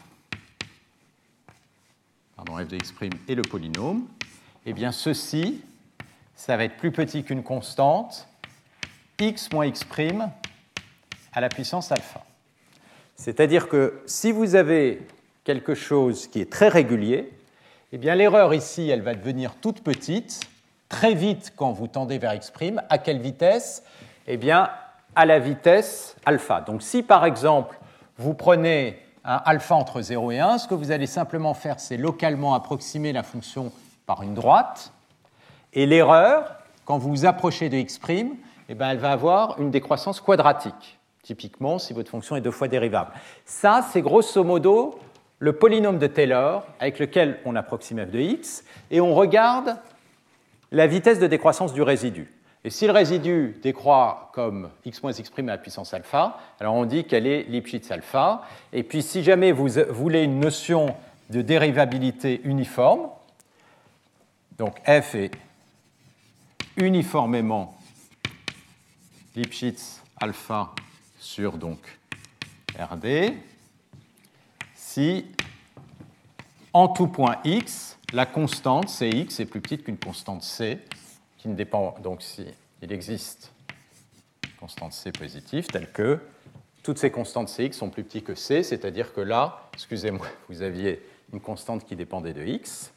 pardon, f de x' et le polynôme, eh bien ceci, ça va être plus petit qu'une constante, x moins x' à la puissance alpha. C'est-à-dire que si vous avez quelque chose qui est très régulier, eh bien l'erreur ici, elle va devenir toute petite, très vite quand vous tendez vers x'. À quelle vitesse? Eh bien, à la vitesse alpha. Donc si par exemple, vous prenez un alpha entre zéro et un, ce que vous allez simplement faire, c'est localement approximer la fonction par une droite, et l'erreur, quand vous vous approchez de x', eh bien, elle va avoir une décroissance quadratique, typiquement si votre fonction est deux fois dérivable. Ça, c'est grosso modo le polynôme de Taylor avec lequel on approxime f de x, et on regarde la vitesse de décroissance du résidu. Et si le résidu décroît comme x moins x' à la puissance alpha, alors on dit qu'elle est Lipschitz alpha. Et puis si jamais vous voulez une notion de dérivabilité uniforme, donc f est uniformément Lipschitz alpha sur donc Rd, si en tout point x, la constante Cx est plus petite qu'une constante C, qui ne dépend, donc s'il existe une constante C positive, telle que toutes ces constantes Cx sont plus petites que C, c'est-à-dire que là, excusez-moi, vous aviez une constante qui dépendait de x,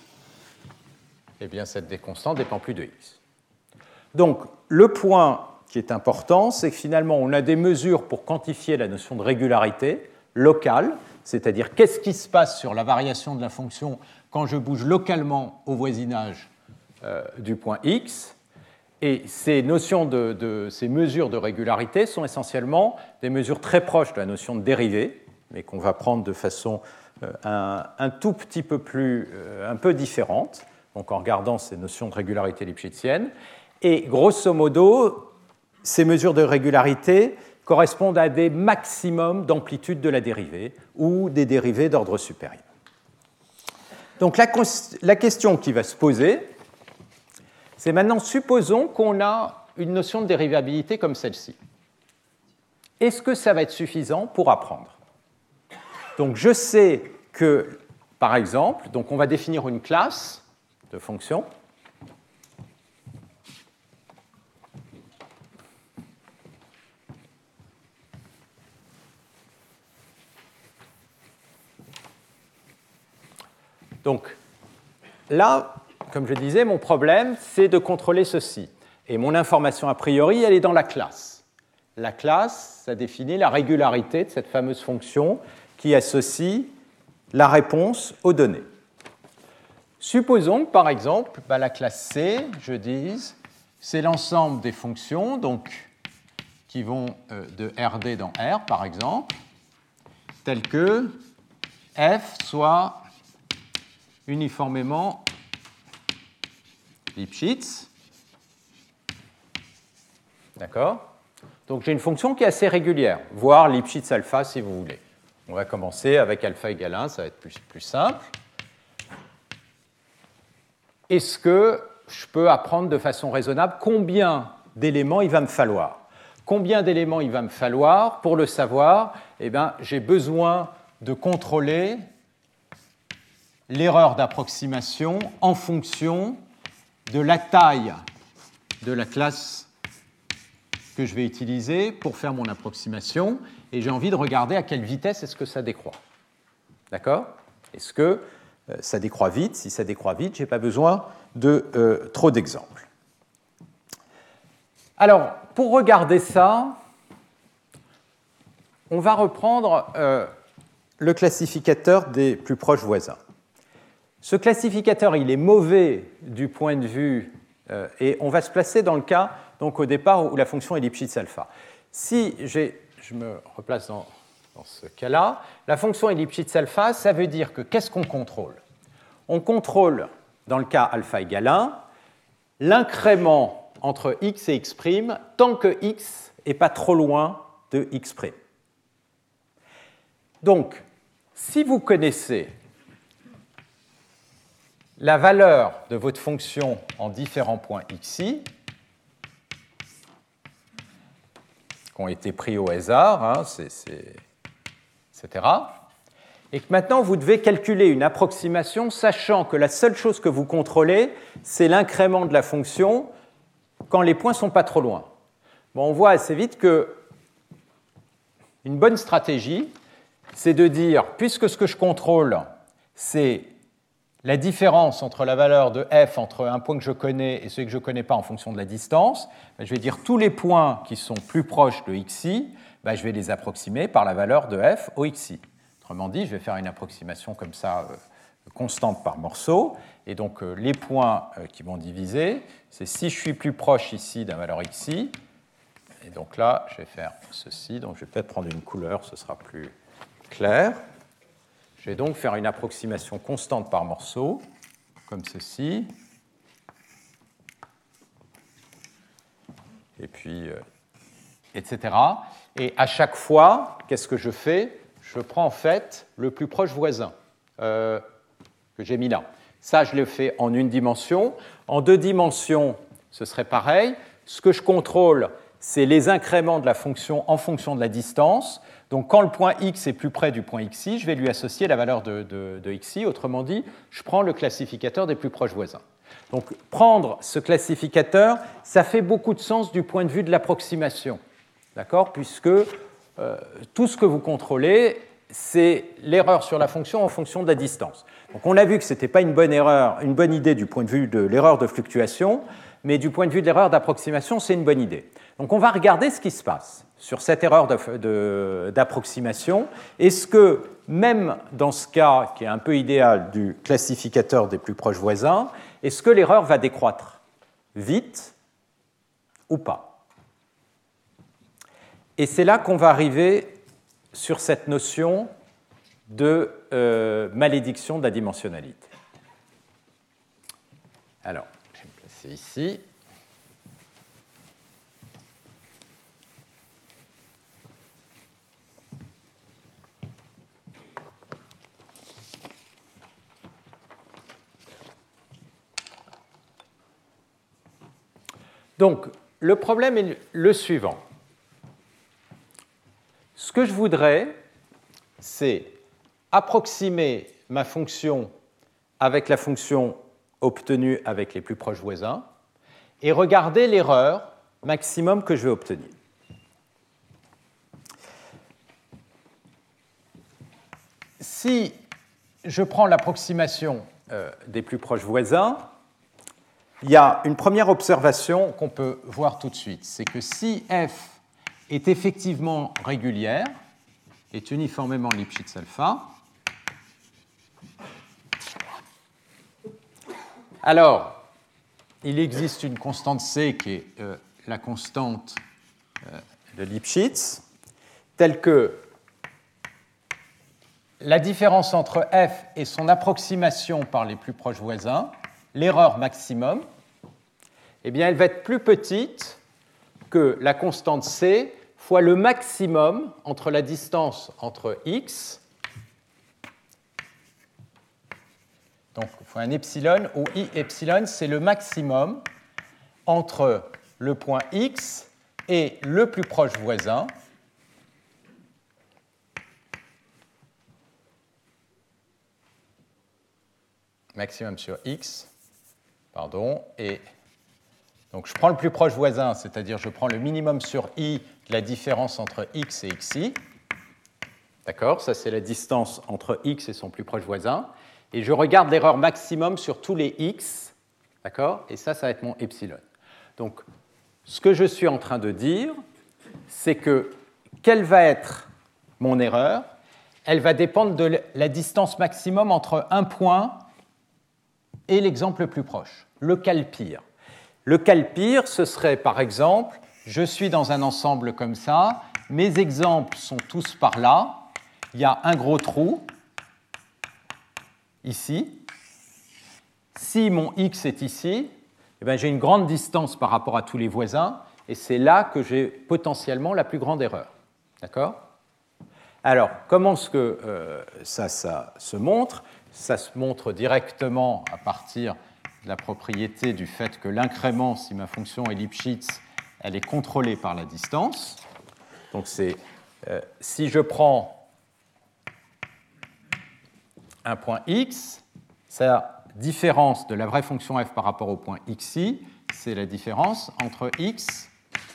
eh bien cette constante ne dépend plus de x. Donc le point qui est important, c'est que finalement on a des mesures pour quantifier la notion de régularité locale, c'est-à-dire qu'est-ce qui se passe sur la variation de la fonction quand je bouge localement au voisinage euh, du point x. Et ces notions de, de ces mesures de régularité sont essentiellement des mesures très proches de la notion de dérivée, mais qu'on va prendre de façon euh, un, un tout petit peu plus, euh, un peu différente, donc en regardant ces notions de régularité lipschitzienne. Et grosso modo, ces mesures de régularité correspondent à des maximums d'amplitude de la dérivée ou des dérivées d'ordre supérieur. Donc la, la question qui va se poser, c'est maintenant, supposons qu'on a une notion de dérivabilité comme celle-ci. Est-ce que ça va être suffisant pour apprendre? Donc je sais que, par exemple, donc on va définir une classe de fonctions. Donc là, comme je disais, mon problème, c'est de contrôler ceci. Et mon information a priori, elle est dans la classe. La classe, ça définit la régularité de cette fameuse fonction qui associe la réponse aux données. Supposons que, par exemple, bah, la classe C, je dise, c'est l'ensemble des fonctions donc, qui vont euh, de Rd dans R, par exemple, telles que f soit uniformément Lipschitz. D'accord? Donc j'ai une fonction qui est assez régulière, voire Lipschitz alpha si vous voulez. On va commencer avec alpha égale un, ça va être plus, plus simple. Est-ce que je peux apprendre de façon raisonnable combien d'éléments il va me falloir? Combien d'éléments il va me falloir? Pour le savoir, eh bien, j'ai besoin de contrôler l'erreur d'approximation en fonction de la taille de la classe que je vais utiliser pour faire mon approximation, et j'ai envie de regarder à quelle vitesse est-ce que ça décroît. D'accord? Est-ce que euh, ça décroît vite? Si ça décroît vite, je n'ai pas besoin de euh, trop d'exemples. Alors, pour regarder ça, on va reprendre euh, le classificateur des plus proches voisins. Ce classificateur, il est mauvais du point de vue, euh, et on va se placer dans le cas, donc au départ, où la fonction est Lipschitz alpha. Si j'ai, je me replace dans, dans ce cas-là, la fonction est Lipschitz alpha, ça veut dire que qu'est-ce qu'on contrôle? On contrôle, dans le cas alpha égale un, l'incrément entre x et x' tant que x n'est pas trop loin de x'. Donc, si vous connaissez la valeur de votre fonction en différents points xi, qui ont été pris au hasard, hein, c'est, c'est, et cetera, et que maintenant vous devez calculer une approximation, sachant que la seule chose que vous contrôlez, c'est l'incrément de la fonction quand les points ne sont pas trop loin. Bon, on voit assez vite que une bonne stratégie, c'est de dire, puisque ce que je contrôle, c'est la différence entre la valeur de f entre un point que je connais et celui que je ne connais pas en fonction de la distance, ben, je vais dire tous les points qui sont plus proches de xi, ben, je vais les approximer par la valeur de f au xi. Autrement dit, je vais faire une approximation comme ça, euh, constante par morceau, et donc euh, les points euh, qui vont diviser, c'est si je suis plus proche ici d'un valeur xi, et donc là, je vais faire ceci, donc je vais peut-être prendre une couleur, ce sera plus clair. Je vais donc faire une approximation constante par morceau, comme ceci. Et puis, euh, et cetera. Et à chaque fois, qu'est-ce que je fais? Je prends en fait le plus proche voisin euh, que j'ai mis là. Ça, je le fais en une dimension. En deux dimensions, ce serait pareil. Ce que je contrôle, c'est les incréments de la fonction en fonction de la distance. Donc, quand le point x est plus près du point xi, je vais lui associer la valeur de, de, de xi. Autrement dit, je prends le classificateur des plus proches voisins. Donc, prendre ce classificateur, ça fait beaucoup de sens du point de vue de l'approximation, d'accord? Puisque euh, tout ce que vous contrôlez, c'est l'erreur sur la fonction en fonction de la distance. Donc, on a vu que ce n'était pas une bonne erreur, une bonne idée du point de vue de l'erreur de fluctuation, mais du point de vue de l'erreur d'approximation, c'est une bonne idée. Donc, on va regarder ce qui se passe sur cette erreur de, de, d'approximation. Est-ce que, même dans ce cas qui est un peu idéal du classificateur des plus proches voisins, est-ce que l'erreur va décroître vite ou pas? Et c'est là qu'on va arriver sur cette notion de euh, malédiction de la dimensionnalité. Alors, je vais me placer ici. Donc, le problème est le suivant. Ce que je voudrais, c'est approximer ma fonction avec la fonction obtenue avec les plus proches voisins et regarder l'erreur maximum que je vais obtenir. Si je prends l'approximation euh, des plus proches voisins, il y a une première observation qu'on peut voir tout de suite, c'est que si f est effectivement régulière, est uniformément Lipschitz alpha, alors il existe une constante c qui est euh, la constante euh, de Lipschitz, telle que la différence entre f et son approximation par les plus proches voisins, l'erreur maximum, eh bien, elle va être plus petite que la constante c fois le maximum entre la distance entre x, donc fois un epsilon, où i epsilon, c'est le maximum entre le point x et le plus proche voisin, maximum sur x, pardon, et donc je prends le plus proche voisin, c'est-à-dire je prends le minimum sur i de la différence entre x et xi. D'accord, ça c'est la distance entre x et son plus proche voisin. Et je regarde l'erreur maximum sur tous les x, d'accord, et ça, ça va être mon epsilon. Donc, ce que je suis en train de dire, c'est que quelle va être mon erreur? Elle va dépendre de la distance maximum entre un point et l'exemple le plus proche, le cas le pire. Le cas le pire, ce serait par exemple, je suis dans un ensemble comme ça, mes exemples sont tous par là, il y a un gros trou, ici. Si mon x est ici, eh bien, j'ai une grande distance par rapport à tous les voisins, et c'est là que j'ai potentiellement la plus grande erreur. D'accord? Alors, comment est-ce que euh, ça, ça se montre? Ça se montre directement à partir de la propriété du fait que l'incrément, si ma fonction est Lipschitz, elle est contrôlée par la distance. Donc, c'est, euh, si je prends un point x, sa différence de la vraie fonction f par rapport au point xi, c'est la différence entre x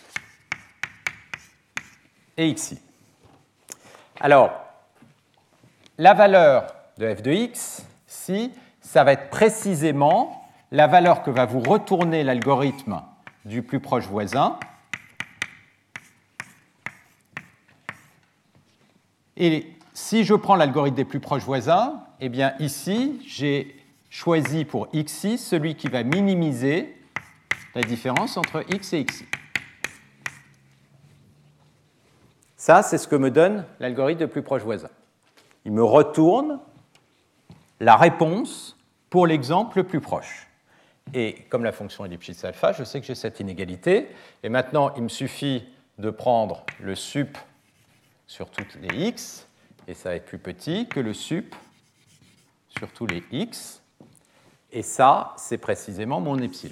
et xi. Alors, la valeur de f de x, si, ça va être précisément la valeur que va vous retourner l'algorithme du plus proche voisin. Et si je prends l'algorithme des plus proches voisins, eh bien ici, j'ai choisi pour xi celui qui va minimiser la différence entre x et xi. Ça, c'est ce que me donne l'algorithme de plus proche voisin. Il me retourne la réponse pour l'exemple le plus proche. Et comme la fonction est Lipschitz alpha, je sais que j'ai cette inégalité. Et maintenant, il me suffit de prendre le sup sur toutes les x, et ça va être plus petit que le sup sur tous les x. Et ça, c'est précisément mon epsilon.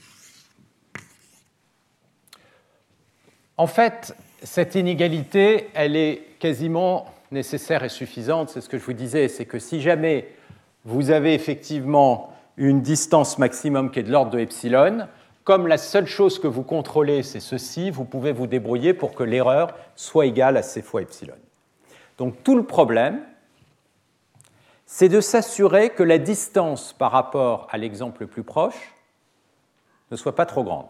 En fait, cette inégalité, elle est quasiment nécessaire et suffisante. C'est ce que je vous disais, c'est que si jamais vous avez effectivement une distance maximum qui est de l'ordre de epsilon, comme la seule chose que vous contrôlez, c'est ceci, vous pouvez vous débrouiller pour que l'erreur soit égale à c fois epsilon. Donc tout le problème, c'est de s'assurer que la distance par rapport à l'exemple le plus proche ne soit pas trop grande.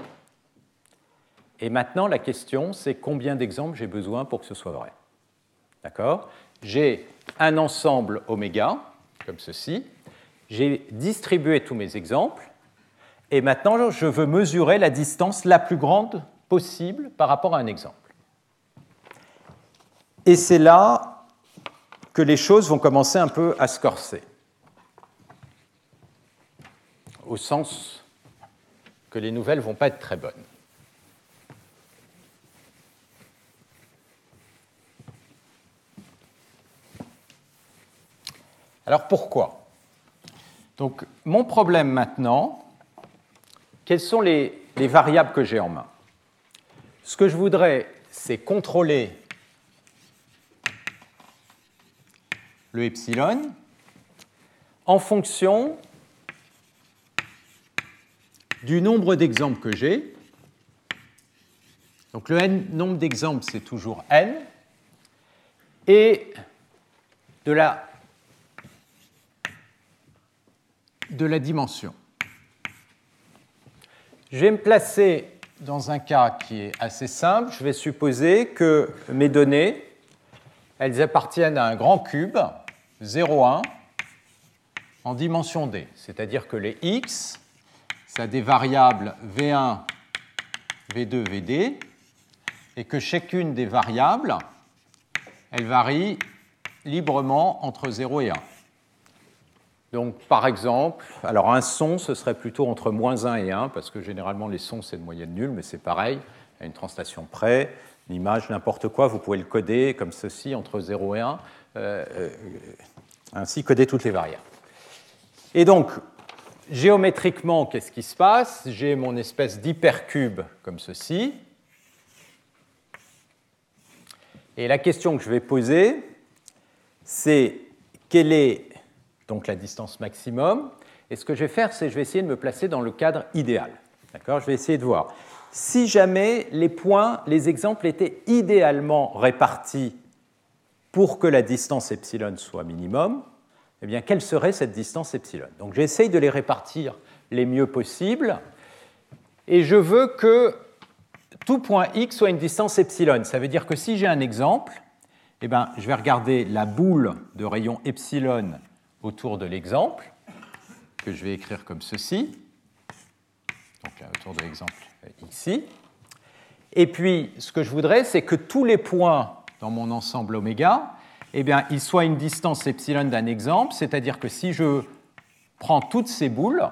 Et maintenant, la question, c'est combien d'exemples j'ai besoin pour que ce soit vrai. D'accord ? J'ai un ensemble oméga, comme ceci. J'ai distribué tous mes exemples. Et maintenant, je veux mesurer la distance la plus grande possible par rapport à un exemple. Et c'est là que les choses vont commencer un peu à se corser. Au sens que les nouvelles ne vont pas être très bonnes. Alors pourquoi ? Donc mon problème maintenant, quelles sont les, les variables que j'ai en main ? Ce que je voudrais, c'est contrôler le epsilon en fonction du nombre d'exemples que j'ai. Donc le n, nombre d'exemples, c'est toujours n, et de la, de la dimension. Je vais me placer dans un cas qui est assez simple. Je vais supposer que mes données, elles appartiennent à un grand cube, zéro, un, en dimension d. C'est-à-dire que les x, ça a des variables v un, v deux, vd, et que chacune des variables, elle varie librement entre zéro et un. Donc, par exemple, alors un son, ce serait plutôt entre moins un et un, parce que généralement, les sons, c'est de moyenne nulle, mais c'est pareil, à une translation près. Une image, n'importe quoi, vous pouvez le coder comme ceci, entre zéro et un, euh, euh, ainsi coder toutes les variables. Et donc, géométriquement, qu'est-ce qui se passe ? J'ai mon espèce d'hypercube comme ceci. Et la question que je vais poser, c'est quelle est donc la distance maximum. Et ce que je vais faire, c'est que je vais essayer de me placer dans le cadre idéal. D'accord ? Je vais essayer de voir. Si jamais les points, les exemples étaient idéalement répartis pour que la distance epsilon soit minimum, eh bien, quelle serait cette distance epsilon ? Donc, j'essaye de les répartir les mieux possible, et je veux que tout point x soit une distance epsilon. Ça veut dire que si j'ai un exemple, eh bien, je vais regarder la boule de rayon epsilon autour de l'exemple, que je vais écrire comme ceci, donc là, autour de l'exemple ici. Et puis, ce que je voudrais, c'est que tous les points dans mon ensemble oméga, eh bien, ils soient une distance epsilon d'un exemple, c'est-à-dire que si je prends toutes ces boules,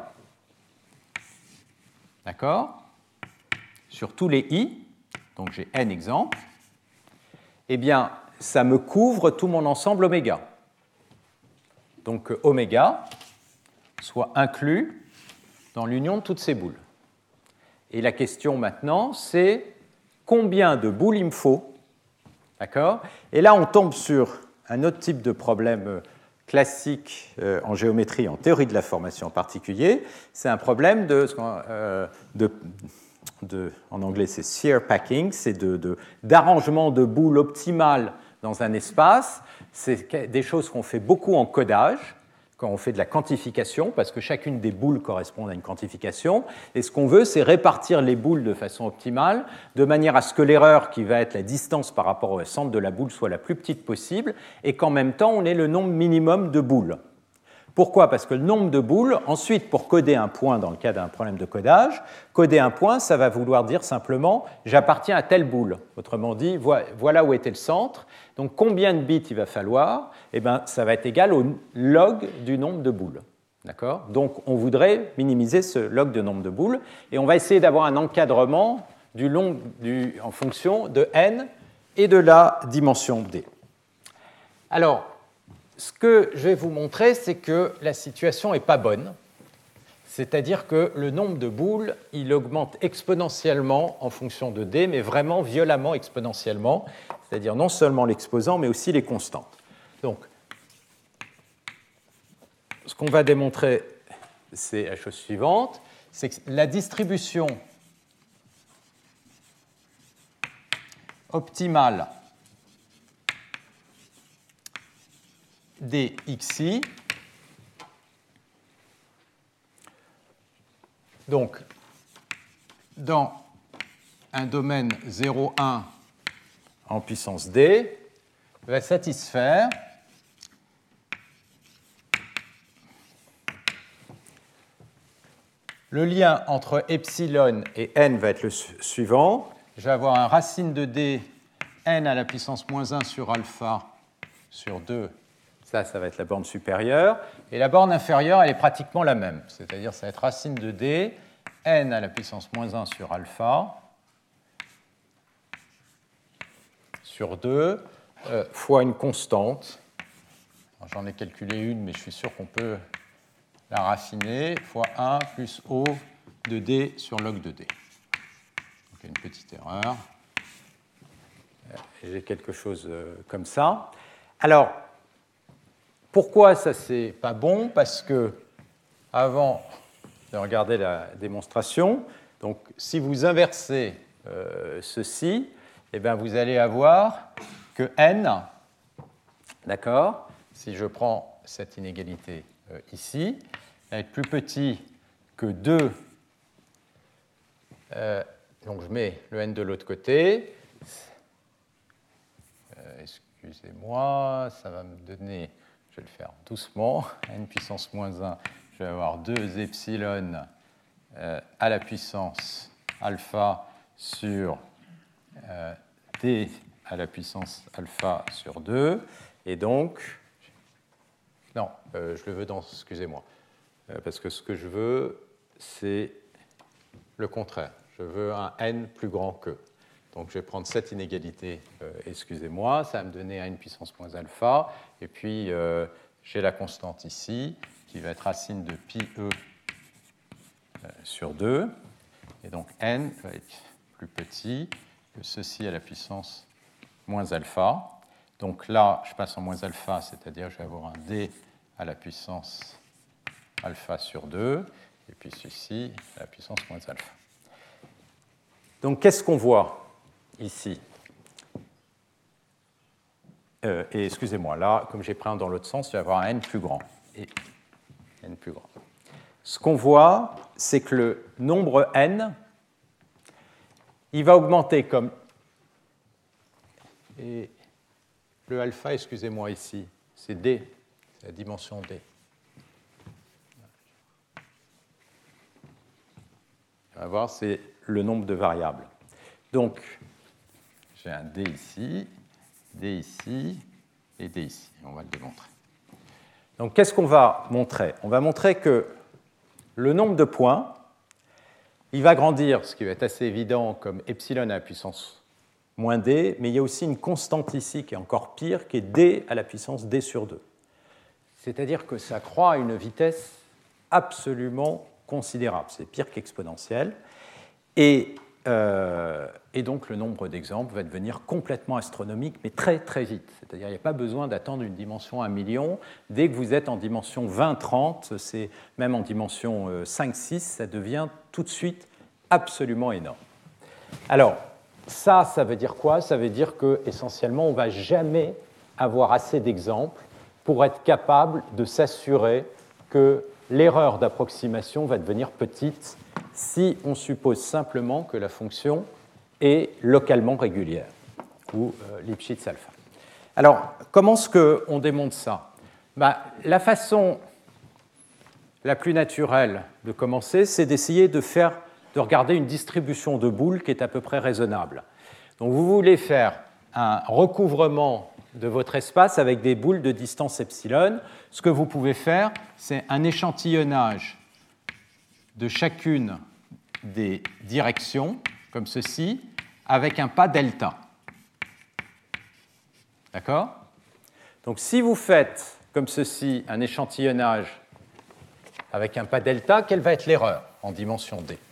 d'accord, sur tous les i, donc j'ai n exemples, eh bien, ça me couvre tout mon ensemble oméga. Donc que oméga soit inclus dans l'union de toutes ces boules. Et la question maintenant, c'est combien de boules il me faut, d'accord ? Et là, on tombe sur un autre type de problème classique en géométrie, en théorie de la formation en particulier. C'est un problème de, euh, de, de en anglais c'est sphere packing, c'est de, de, d'arrangement de boules optimales dans un espace. C'est des choses qu'on fait beaucoup en codage, quand on fait de la quantification, parce que chacune des boules correspond à une quantification. Et ce qu'on veut, c'est répartir les boules de façon optimale, de manière à ce que l'erreur, qui va être la distance par rapport au centre de la boule, soit la plus petite possible, et qu'en même temps, on ait le nombre minimum de boules. Pourquoi ? Parce que le nombre de boules, ensuite, pour coder un point dans le cas d'un problème de codage, coder un point, ça va vouloir dire simplement « j'appartiens à telle boule ». Autrement dit, voilà où était le centre. Donc, combien de bits il va falloir ? Eh bien, ça va être égal au log du nombre de boules. D'accord ? Donc, on voudrait minimiser ce log de nombre de boules, et on va essayer d'avoir un encadrement du long, du, en fonction de n et de la dimension d. Alors, ce que je vais vous montrer, c'est que la situation n'est pas bonne. C'est-à-dire que le nombre de boules, il augmente exponentiellement en fonction de d, mais vraiment violemment exponentiellement, c'est-à-dire non seulement l'exposant, mais aussi les constantes. Donc, ce qu'on va démontrer, c'est la chose suivante, c'est que la distribution optimale des xi, donc dans un domaine zéro, un en puissance d, va satisfaire le lien entre epsilon et n va être le suivant. Je vais avoir un racine de d n à la puissance moins un sur alpha sur deux. Ça, ça va être la borne supérieure. Et la borne inférieure, elle est pratiquement la même. C'est-à-dire, ça va être racine de d, n à la puissance moins un sur alpha, sur deux, euh, fois une constante. J'en ai calculé une, mais je suis sûr qu'on peut la raffiner, fois un plus O de d sur log de d. Donc, il y a une petite erreur. J'ai quelque chose comme ça. Alors, pourquoi ça, c'est pas bon ? Parce que, avant de regarder la démonstration, donc, si vous inversez euh, ceci, eh bien, vous allez avoir que n, d'accord, si je prends cette inégalité euh, ici, va être plus petit que deux, euh, donc je mets le n de l'autre côté, euh, excusez-moi, ça va me donner, je vais le faire doucement, n puissance moins un, je vais avoir deux epsilon euh, à la puissance alpha sur euh, d à la puissance alpha sur deux, et donc, non, euh, je le veux dans, excusez-moi, euh, parce que ce que je veux, c'est le contraire. Je veux un n plus grand que. Donc je vais prendre cette inégalité, euh, excusez-moi, ça va me donner n puissance moins alpha, et puis euh, j'ai la constante ici, qui va être racine de pi e euh, sur deux, et donc n va être plus petit que ceci à la puissance moins alpha. Donc là, je passe en moins alpha, c'est-à-dire que je vais avoir un d à la puissance alpha sur deux, et puis ceci à la puissance moins alpha. Donc qu'est-ce qu'on voit ici? euh, Et excusez-moi, là, comme j'ai pris un dans l'autre sens, il va y avoir un n plus grand. Et n plus grand. Ce qu'on voit, c'est que le nombre n, il va augmenter comme... Et le alpha, excusez-moi ici, c'est d, c'est la dimension d. On va voir, c'est le nombre de variables. Donc, j'ai un d ici, d ici et d ici. On va le démontrer. Donc, qu'est-ce qu'on va montrer? On va montrer que le nombre de points, il va grandir, ce qui va être assez évident, comme epsilon à la puissance moins d, mais il y a aussi une constante ici qui est encore pire, qui est d à la puissance d sur deux. C'est-à-dire que ça croît à une vitesse absolument considérable. C'est pire qu'exponentiel. Et, euh, et donc, le nombre d'exemples va devenir complètement astronomique, mais très, très vite. C'est-à-dire qu'il n'y a pas besoin d'attendre une dimension un million. Dès que vous êtes en dimension vingt trente, c'est même en dimension cinq six, ça devient tout de suite absolument énorme. Alors, ça, ça veut dire quoi? Ça veut dire qu'essentiellement, on ne va jamais avoir assez d'exemples pour être capable de s'assurer que l'erreur d'approximation va devenir petite si on suppose simplement que la fonction est localement régulière, ou euh, Lipschitz alpha. Alors, comment est-ce qu'on démontre ça? Ben, la façon la plus naturelle de commencer, c'est d'essayer de, faire, de regarder une distribution de boules qui est à peu près raisonnable. Donc, vous voulez faire un recouvrement de votre espace avec des boules de distance epsilon. Ce que vous pouvez faire, c'est un échantillonnage de chacune des directions, comme ceci, avec un pas delta. D'accord? Donc, si vous faites, comme ceci, un échantillonnage avec un pas delta, quelle va être l'erreur en dimension d?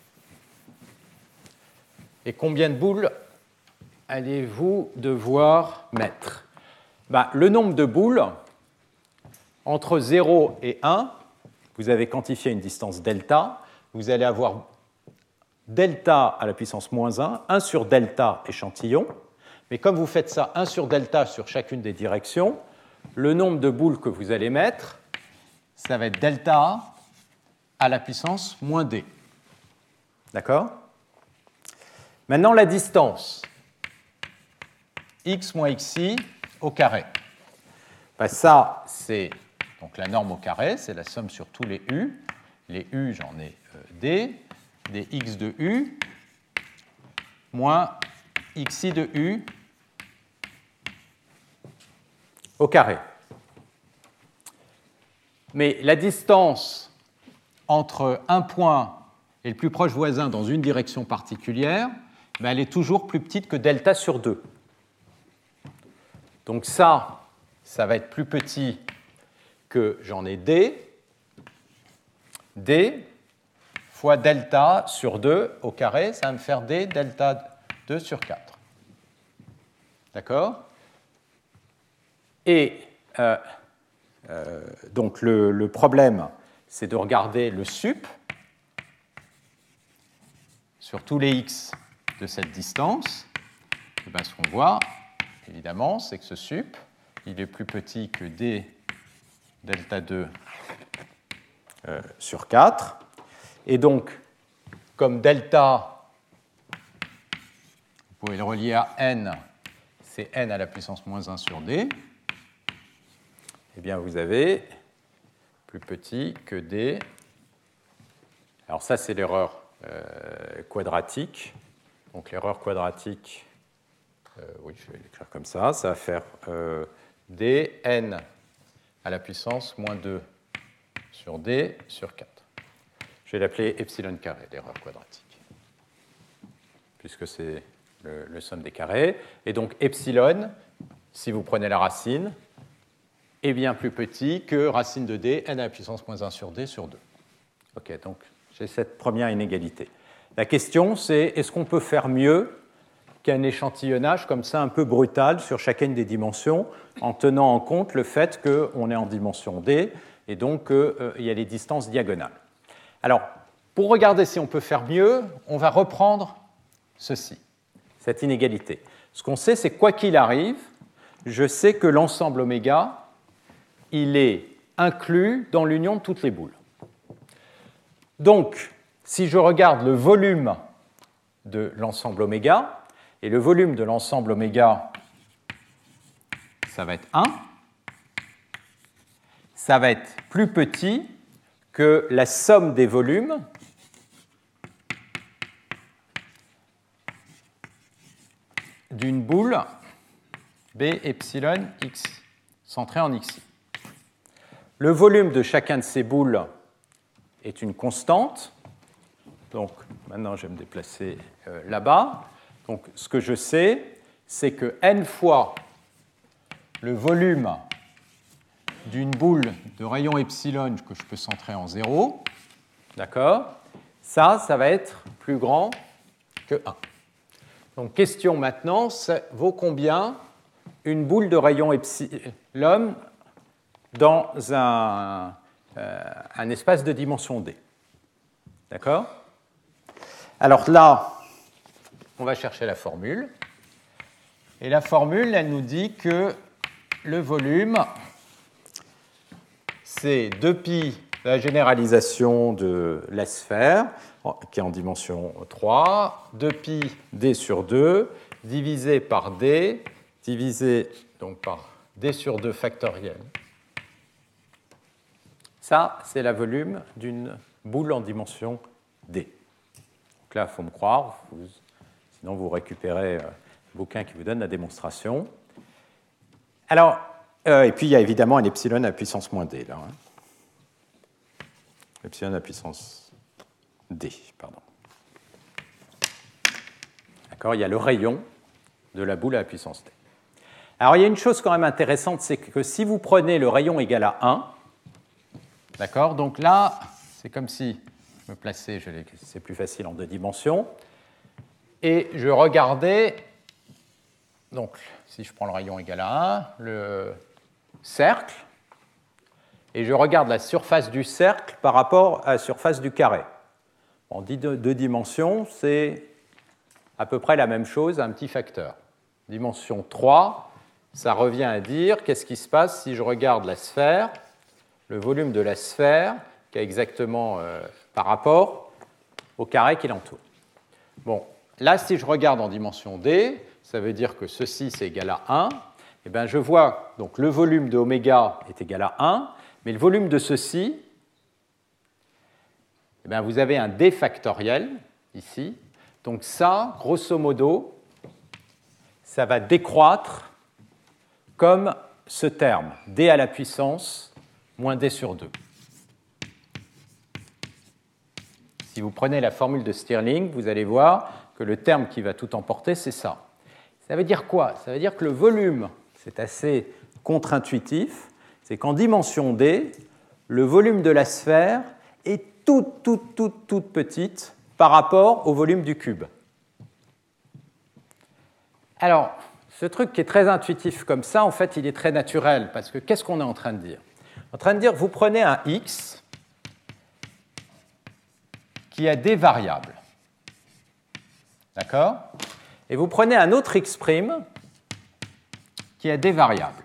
Et combien de boules allez-vous devoir mettre? Ben, le nombre de boules, entre zéro et un, vous avez quantifié une distance delta, vous allez avoir delta à la puissance moins un, un sur delta échantillon, mais comme vous faites ça, un sur delta sur chacune des directions, le nombre de boules que vous allez mettre, ça va être delta à la puissance moins d. D'accord? Maintenant, la distance, x moins xi au carré. Ben, ça, c'est donc la norme au carré, c'est la somme sur tous les u. Les u, j'en ai euh, d, des x de u, moins xi de u au carré. Mais la distance entre un point et le plus proche voisin dans une direction particulière, ben, elle est toujours plus petite que delta sur deux. Donc ça, ça va être plus petit que j'en ai d, d fois delta sur deux au carré, ça va me faire d delta deux sur quatre. D'accord? Et euh, euh, donc le, le problème, c'est de regarder le sup sur tous les x de cette distance. Et bien, ce qu'on voit, évidemment, c'est que ce sup, il est plus petit que d delta deux euh, sur quatre. Et donc, comme delta, vous pouvez le relier à n, c'est n à la puissance moins un sur d, eh bien, vous avez plus petit que d. Alors ça, c'est l'erreur euh, quadratique. Donc l'erreur quadratique, euh, oui, je vais l'écrire comme ça, ça va faire euh, dn à la puissance moins deux sur d sur quatre. Je vais l'appeler epsilon carré, l'erreur quadratique, puisque c'est le, le somme des carrés. Et donc epsilon, si vous prenez la racine, est bien plus petit que racine de d, n à la puissance moins un sur d sur deux. OK, donc j'ai cette première inégalité. La question, c'est est-ce qu'on peut faire mieux qu'un échantillonnage comme ça un peu brutal sur chacune des dimensions en tenant en compte le fait qu'on est en dimension d et donc euh, il y a les distances diagonales. Alors, pour regarder si on peut faire mieux, on va reprendre ceci, cette inégalité. Ce qu'on sait, c'est que quoi qu'il arrive, je sais que l'ensemble oméga, il est inclus dans l'union de toutes les boules. Donc, si je regarde le volume de l'ensemble oméga, et le volume de l'ensemble oméga, ça va être un, ça va être plus petit que la somme des volumes d'une boule B epsilon x centrée en xi. Le volume de chacun de ces boules est une constante. Donc maintenant, je vais me déplacer euh, là-bas. Donc ce que je sais, c'est que n fois le volume d'une boule de rayon epsilon que je peux centrer en zéro, d'accord, ça, ça va être plus grand que un. Donc question maintenant, ça vaut combien une boule de rayon epsilon dans un, euh, un espace de dimension D. D'accord? Alors là, on va chercher la formule. Et la formule, elle nous dit que le volume, c'est deux pi, la généralisation de la sphère, qui est en dimension trois, deux pi d sur deux, divisé par d, divisé donc par d sur deux factoriel. Ça, c'est le volume d'une boule en dimension d. Donc là, il faut me croire, vous, sinon vous récupérez le bouquin qui vous donne la démonstration. Alors, euh, et puis il y a évidemment un epsilon à puissance moins d, là. Hein. Epsilon à puissance d, pardon. D'accord, il y a le rayon de la boule à puissance d. Alors, il y a une chose quand même intéressante, c'est que si vous prenez le rayon égal à un, d'accord, donc là, c'est comme si je me plaçais, je c'est plus facile en deux dimensions, et je regardais, donc si je prends le rayon égal à un, le cercle, et je regarde la surface du cercle par rapport à la surface du carré. En deux, deux dimensions, c'est à peu près la même chose, un petit facteur. Dimension trois, ça revient à dire qu'est-ce qui se passe si je regarde la sphère, le volume de la sphère, qui est exactement euh, par rapport au carré qui l'entoure. Bon, là, si je regarde en dimension D, ça veut dire que ceci, c'est égal à un. Et bien, je vois, donc le volume de oméga est égal à un, mais le volume de ceci, eh bien, vous avez un d factoriel, ici. Donc ça, grosso modo, ça va décroître comme ce terme, d à la puissance moins d sur deux. Si vous prenez la formule de Stirling, vous allez voir que le terme qui va tout emporter, c'est ça. Ça veut dire quoi? Ça veut dire que le volume, c'est assez contre-intuitif, c'est qu'en dimension d, le volume de la sphère est toute, toute, toute, toute petite par rapport au volume du cube. Alors, ce truc qui est très intuitif comme ça, en fait, il est très naturel, parce que qu'est-ce qu'on est en train de dire? En train de dire, vous prenez un x qui a des variables, d'accord? Et vous prenez un autre x' qui a des variables.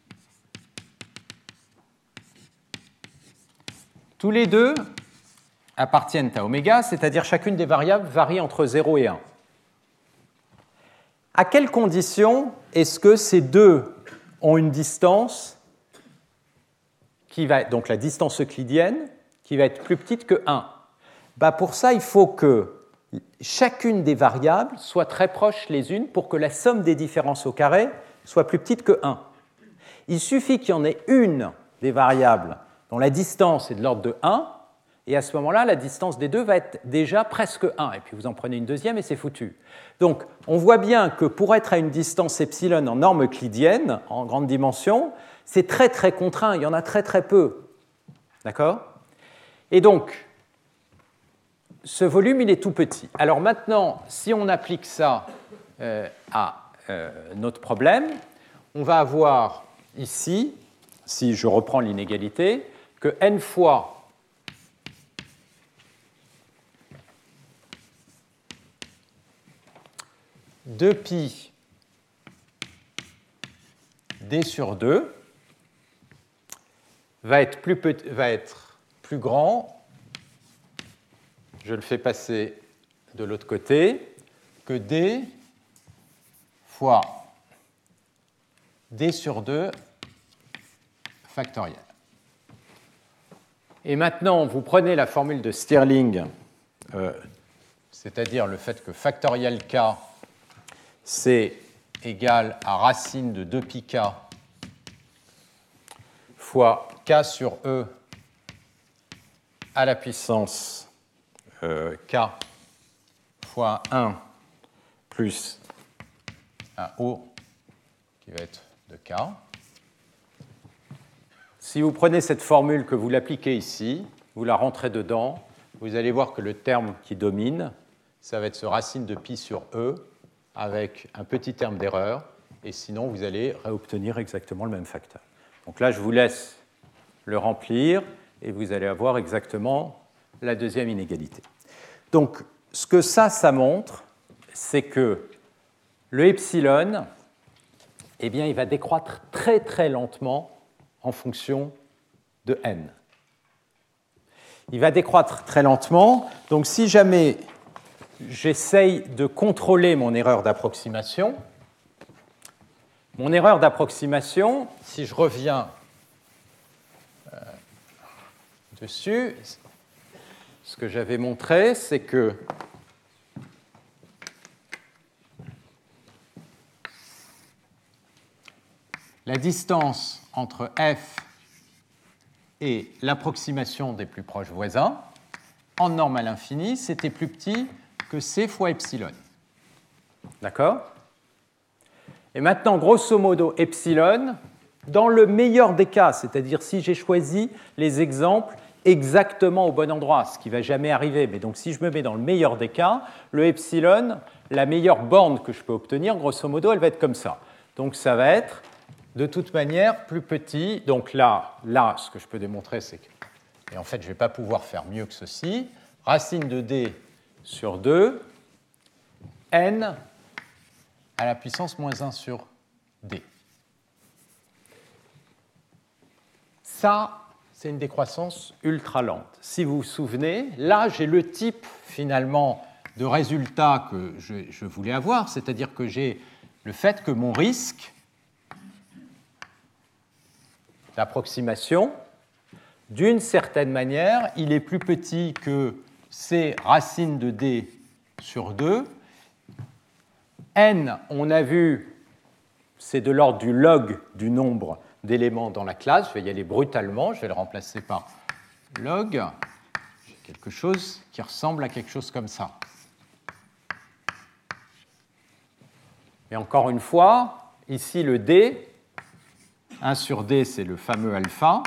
Tous les deux appartiennent à oméga, c'est-à-dire chacune des variables varie entre zéro et un. À quelles conditions est-ce que ces deux ont une distance qui va être, donc la distance euclidienne, qui va être plus petite que un? Bah pour ça, il faut que chacune des variables soit très proche les unes pour que la somme des différences au carré soit plus petite que un. Il suffit qu'il y en ait une des variables dont la distance est de l'ordre de un, et à ce moment-là, la distance des deux va être déjà presque un, et puis vous en prenez une deuxième et c'est foutu. Donc, on voit bien que pour être à une distance epsilon en norme euclidienne, en grande dimension, c'est très très contraint, il y en a très très peu. D'accord? Et donc, ce volume, il est tout petit. Alors maintenant, si on applique ça euh, à euh, notre problème, on va avoir ici, si je reprends l'inégalité, que n fois deux pi d sur deux va être plus, petit, va être plus grand, je le fais passer de l'autre côté, que d fois d sur deux factoriel. Et maintenant, vous prenez la formule de Stirling, euh, c'est-à-dire le fait que factoriel k, c'est égal à racine de deux pi k fois k sur e à la puissance euh, k fois un plus un O qui va être de k. Si vous prenez cette formule, que vous l'appliquez ici, vous la rentrez dedans, vous allez voir que le terme qui domine, ça va être ce racine de pi sur e avec un petit terme d'erreur, et sinon vous allez réobtenir exactement le même facteur. Donc là, je vous laisse le remplir, et vous allez avoir exactement la deuxième inégalité. Donc, ce que ça, ça montre, c'est que le epsilon, eh bien, il va décroître très très lentement en fonction de n. Il va décroître très lentement, donc si jamais j'essaye de contrôler mon erreur d'approximation, mon erreur d'approximation, si je reviens euh, dessus, ce que j'avais montré, c'est que la distance entre f et l'approximation des plus proches voisins, en norme à l'infini, c'était plus petit que c fois epsilon. D'accord ? Et maintenant, grosso modo, epsilon, dans le meilleur des cas, c'est-à-dire si j'ai choisi les exemples exactement au bon endroit, ce qui ne va jamais arriver, mais donc si je me mets dans le meilleur des cas, le epsilon, la meilleure borne que je peux obtenir, grosso modo, elle va être comme ça. Donc ça va être de toute manière plus petit. Donc là, là, ce que je peux démontrer, c'est que, et en fait, je ne vais pas pouvoir faire mieux que ceci, racine de d sur deux, n à la puissance moins un sur d. Ça, c'est une décroissance ultra lente. Si vous vous souvenez, là, j'ai le type, finalement, de résultat que je, je voulais avoir, c'est-à-dire que j'ai le fait que mon risque d'approximation, d'une certaine manière, il est plus petit que c racine de d sur deux. N, on a vu, c'est de l'ordre du log du nombre d'éléments dans la classe. Je vais y aller brutalement, je vais le remplacer par log. J'ai quelque chose qui ressemble à quelque chose comme ça. Et encore une fois, ici le d, un sur d, c'est le fameux alpha.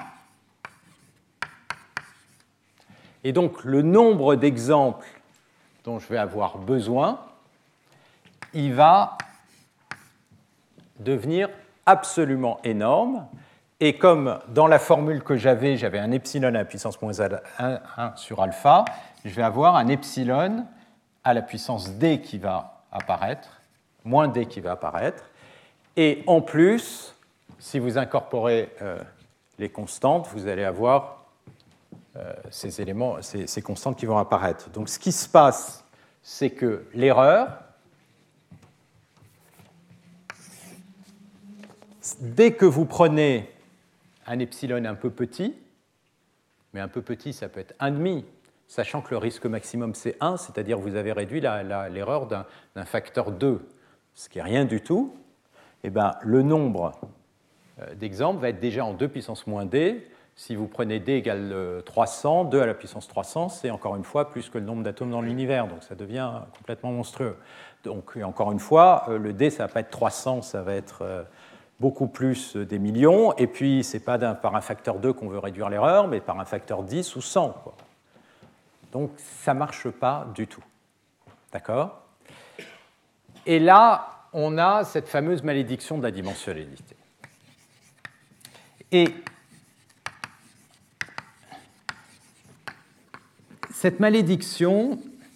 Et donc, le nombre d'exemples dont je vais avoir besoin, il va devenir absolument énorme. Et comme dans la formule que j'avais, j'avais un epsilon à la puissance moins un sur alpha, je vais avoir un epsilon à la puissance d qui va apparaître, moins d qui va apparaître. Et en plus, si vous incorporez euh, les constantes, vous allez avoir euh, ces éléments, ces, ces constantes qui vont apparaître. Donc ce qui se passe, c'est que l'erreur, dès que vous prenez un epsilon un peu petit, mais un peu petit, ça peut être un demi, sachant que le risque maximum c'est un, c'est-à-dire que vous avez réduit la, la, l'erreur d'un, d'un facteur deux, ce qui n'est rien du tout, et bien, le nombre d'exemples va être déjà en deux puissance moins d. Si vous prenez d égale trois cents, deux à la puissance trois cents, c'est encore une fois plus que le nombre d'atomes dans l'univers, donc ça devient complètement monstrueux. Donc, et encore une fois, le d, ça ne va pas être trois cents, ça va être beaucoup plus des millions, et puis ce n'est pas par un facteur deux qu'on veut réduire l'erreur, mais par un facteur dix ou cent, quoi. Donc ça ne marche pas du tout. D'accord ? Et là, on a cette fameuse malédiction de la dimensionnalité. Et cette malédiction,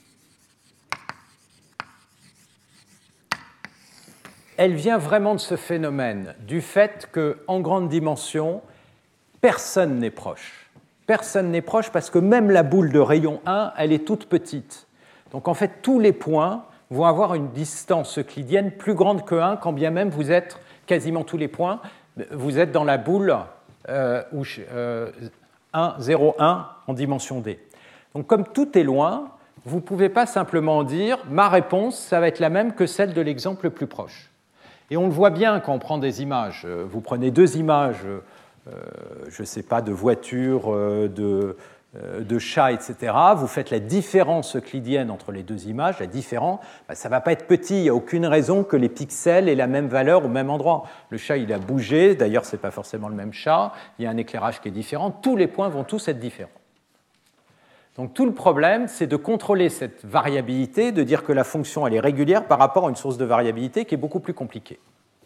elle vient vraiment de ce phénomène, du fait qu'en grande dimension, personne n'est proche. Personne n'est proche parce que même la boule de rayon un, elle est toute petite. Donc en fait, tous les points vont avoir une distance euclidienne plus grande que un, quand bien même vous êtes, quasiment tous les points, vous êtes dans la boule euh, où, euh, un, zéro, un en dimension D. Donc comme tout est loin, vous ne pouvez pas simplement dire « ma réponse, ça va être la même que celle de l'exemple le plus proche ». Et on le voit bien quand on prend des images. Vous prenez deux images, euh, je ne sais pas, de voitures, euh, de, euh, de chats, et cetera. Vous faites la différence euclidienne entre les deux images. La différence, ben, ça ne va pas être petit. Il n'y a aucune raison que les pixels aient la même valeur au même endroit. Le chat, il a bougé. D'ailleurs, ce n'est pas forcément le même chat. Il y a un éclairage qui est différent. Tous les points vont tous être différents. Donc tout le problème, c'est de contrôler cette variabilité, de dire que la fonction elle est régulière par rapport à une source de variabilité qui est beaucoup plus compliquée.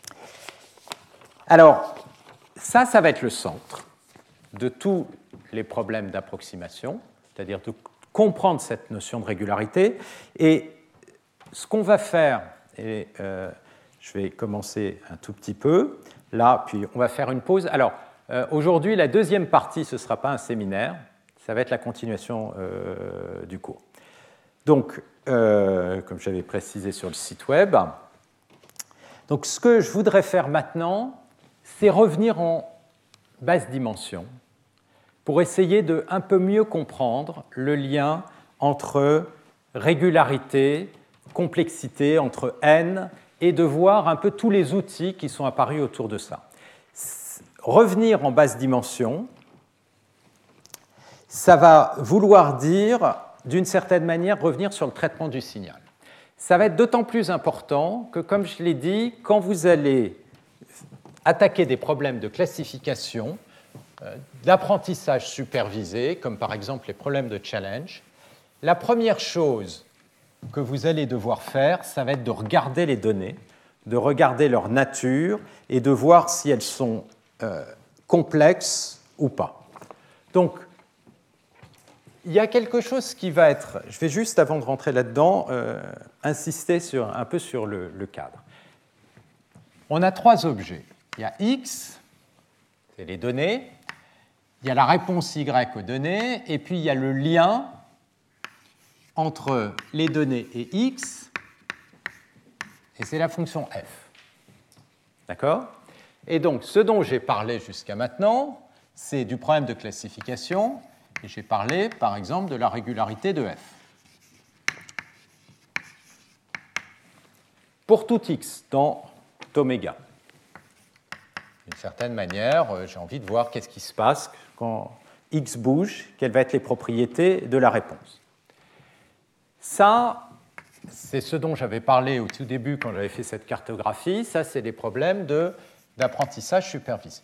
Alors, ça, ça va être le centre de tous les problèmes d'approximation, c'est-à-dire de comprendre cette notion de régularité. Et ce qu'on va faire, et euh, je vais commencer un tout petit peu, là, puis on va faire une pause. Alors, euh, aujourd'hui, la deuxième partie, ce ne sera pas un séminaire, ça va être la continuation euh, du cours. Donc, euh, comme j'avais précisé sur le site web, donc ce que je voudrais faire maintenant, c'est revenir en basse dimension pour essayer de un peu mieux comprendre le lien entre régularité, complexité, entre n, et de voir un peu tous les outils qui sont apparus autour de ça. Revenir en basse dimension, ça va vouloir dire, d'une certaine manière, revenir sur le traitement du signal. Ça va être d'autant plus important que, comme je l'ai dit, quand vous allez attaquer des problèmes de classification, euh, d'apprentissage supervisé, comme par exemple les problèmes de challenge, la première chose que vous allez devoir faire, ça va être de regarder les données, de regarder leur nature et de voir si elles sont euh, complexes ou pas. Donc, il y a quelque chose qui va être, je vais juste avant de rentrer là-dedans, euh, insister sur, un peu sur le, le cadre. On a trois objets. Il y a X, c'est les données, il y a la réponse Y aux données, et puis il y a le lien entre les données et X, et c'est la fonction F. D'accord ? Et donc, ce dont j'ai parlé jusqu'à maintenant, c'est du problème de classification. Et j'ai parlé, par exemple, de la régularité de F. Pour tout x dans oméga. D'une certaine manière, j'ai envie de voir qu'est-ce qui se passe quand x bouge, quelles vont être les propriétés de la réponse. Ça, c'est ce dont j'avais parlé au tout début quand j'avais fait cette cartographie. Ça, c'est les problèmes de, d'apprentissage supervisé.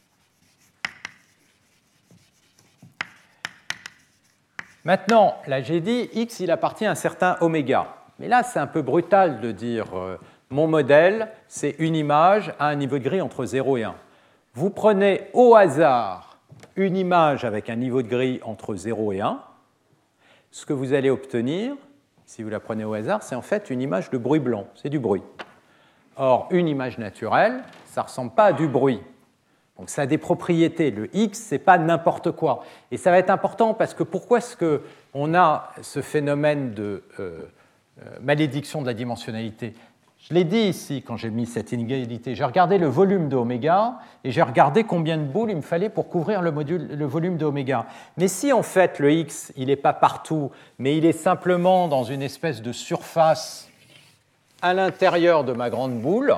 Maintenant, là, j'ai dit, x, il appartient à un certain oméga. Mais là, c'est un peu brutal de dire, euh, mon modèle, c'est une image à un niveau de grille entre zéro et un. Vous prenez au hasard une image avec un niveau de grille entre zéro et un. Ce que vous allez obtenir, si vous la prenez au hasard, c'est en fait une image de bruit blanc. C'est du bruit. Or, une image naturelle, ça ne ressemble pas à du bruit. Donc ça a des propriétés. Le X, ce n'est pas n'importe quoi. Et ça va être important parce que pourquoi est-ce qu'on a ce phénomène de euh, euh, malédiction de la dimensionnalité ? Je l'ai dit ici quand j'ai mis cette inégalité. J'ai regardé le volume de oméga et j'ai regardé combien de boules il me fallait pour couvrir le, module, le volume de oméga. Mais si en fait le X, il n'est pas partout, mais il est simplement dans une espèce de surface à l'intérieur de ma grande boule,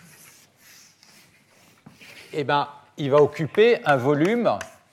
eh bien, il va occuper un volume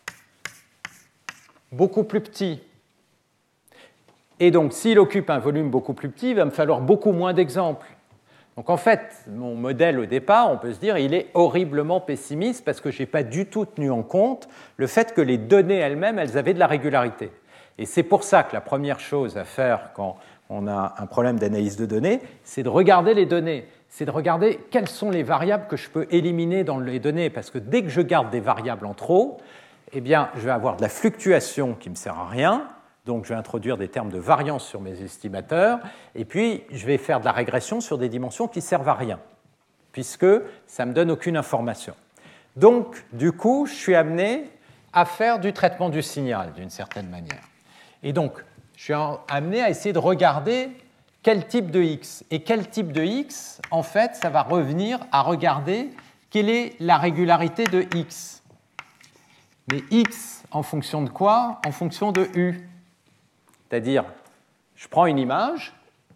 beaucoup plus petit. Et donc, s'il occupe un volume beaucoup plus petit, il va me falloir beaucoup moins d'exemples. Donc, en fait, mon modèle au départ, on peut se dire, il est horriblement pessimiste parce que je n'ai pas du tout tenu en compte le fait que les données elles-mêmes, elles avaient de la régularité. Et c'est pour ça que la première chose à faire quand on a un problème d'analyse de données, c'est de regarder les données. C'est de regarder quelles sont les variables que je peux éliminer dans les données. Parce que dès que je garde des variables en trop, eh bien, je vais avoir de la fluctuation qui ne me sert à rien, Donc, je vais introduire des termes de variance sur mes estimateurs. Et puis, je vais faire de la régression sur des dimensions qui ne servent à rien, puisque ça ne me donne aucune information. Donc, du coup, je suis amené à faire du traitement du signal, d'une certaine manière. Et donc, je suis amené à essayer de regarder quel type de X. Et quel type de X, en fait, ça va revenir à regarder quelle est la régularité de X. Mais X en fonction de quoi? En fonction de U. C'est-à-dire, je prends une image,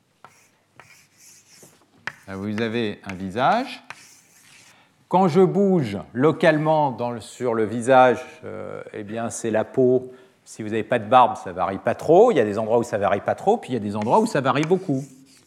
là vous avez un visage. Quand je bouge localement dans le, sur le visage, euh, eh bien c'est la peau. Si vous n'avez pas de barbe, ça ne varie pas trop. Il y a des endroits où ça ne varie pas trop, puis il y a des endroits où ça varie beaucoup.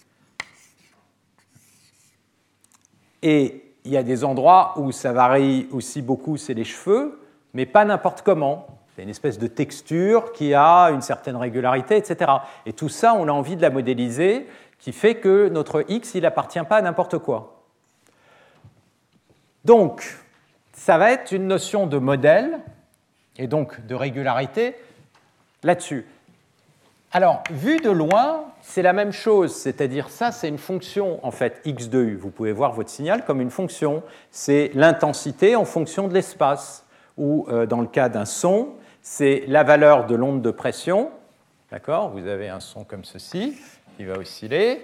Et il y a des endroits où ça varie aussi beaucoup, c'est les cheveux, mais pas n'importe comment. C'est une espèce de texture qui a une certaine régularité, et cetera. Et tout ça, on a envie de la modéliser, qui fait que notre X, il n'appartient pas à n'importe quoi. Donc, ça va être une notion de modèle, et donc de régularité, là-dessus. Alors, vu de loin, c'est la même chose, c'est-à-dire ça, c'est une fonction, en fait, x de u. Vous pouvez voir votre signal comme une fonction. C'est l'intensité en fonction de l'espace, ou euh, dans le cas d'un son, c'est la valeur de l'onde de pression. D'accord? Vous avez un son comme ceci, qui va osciller.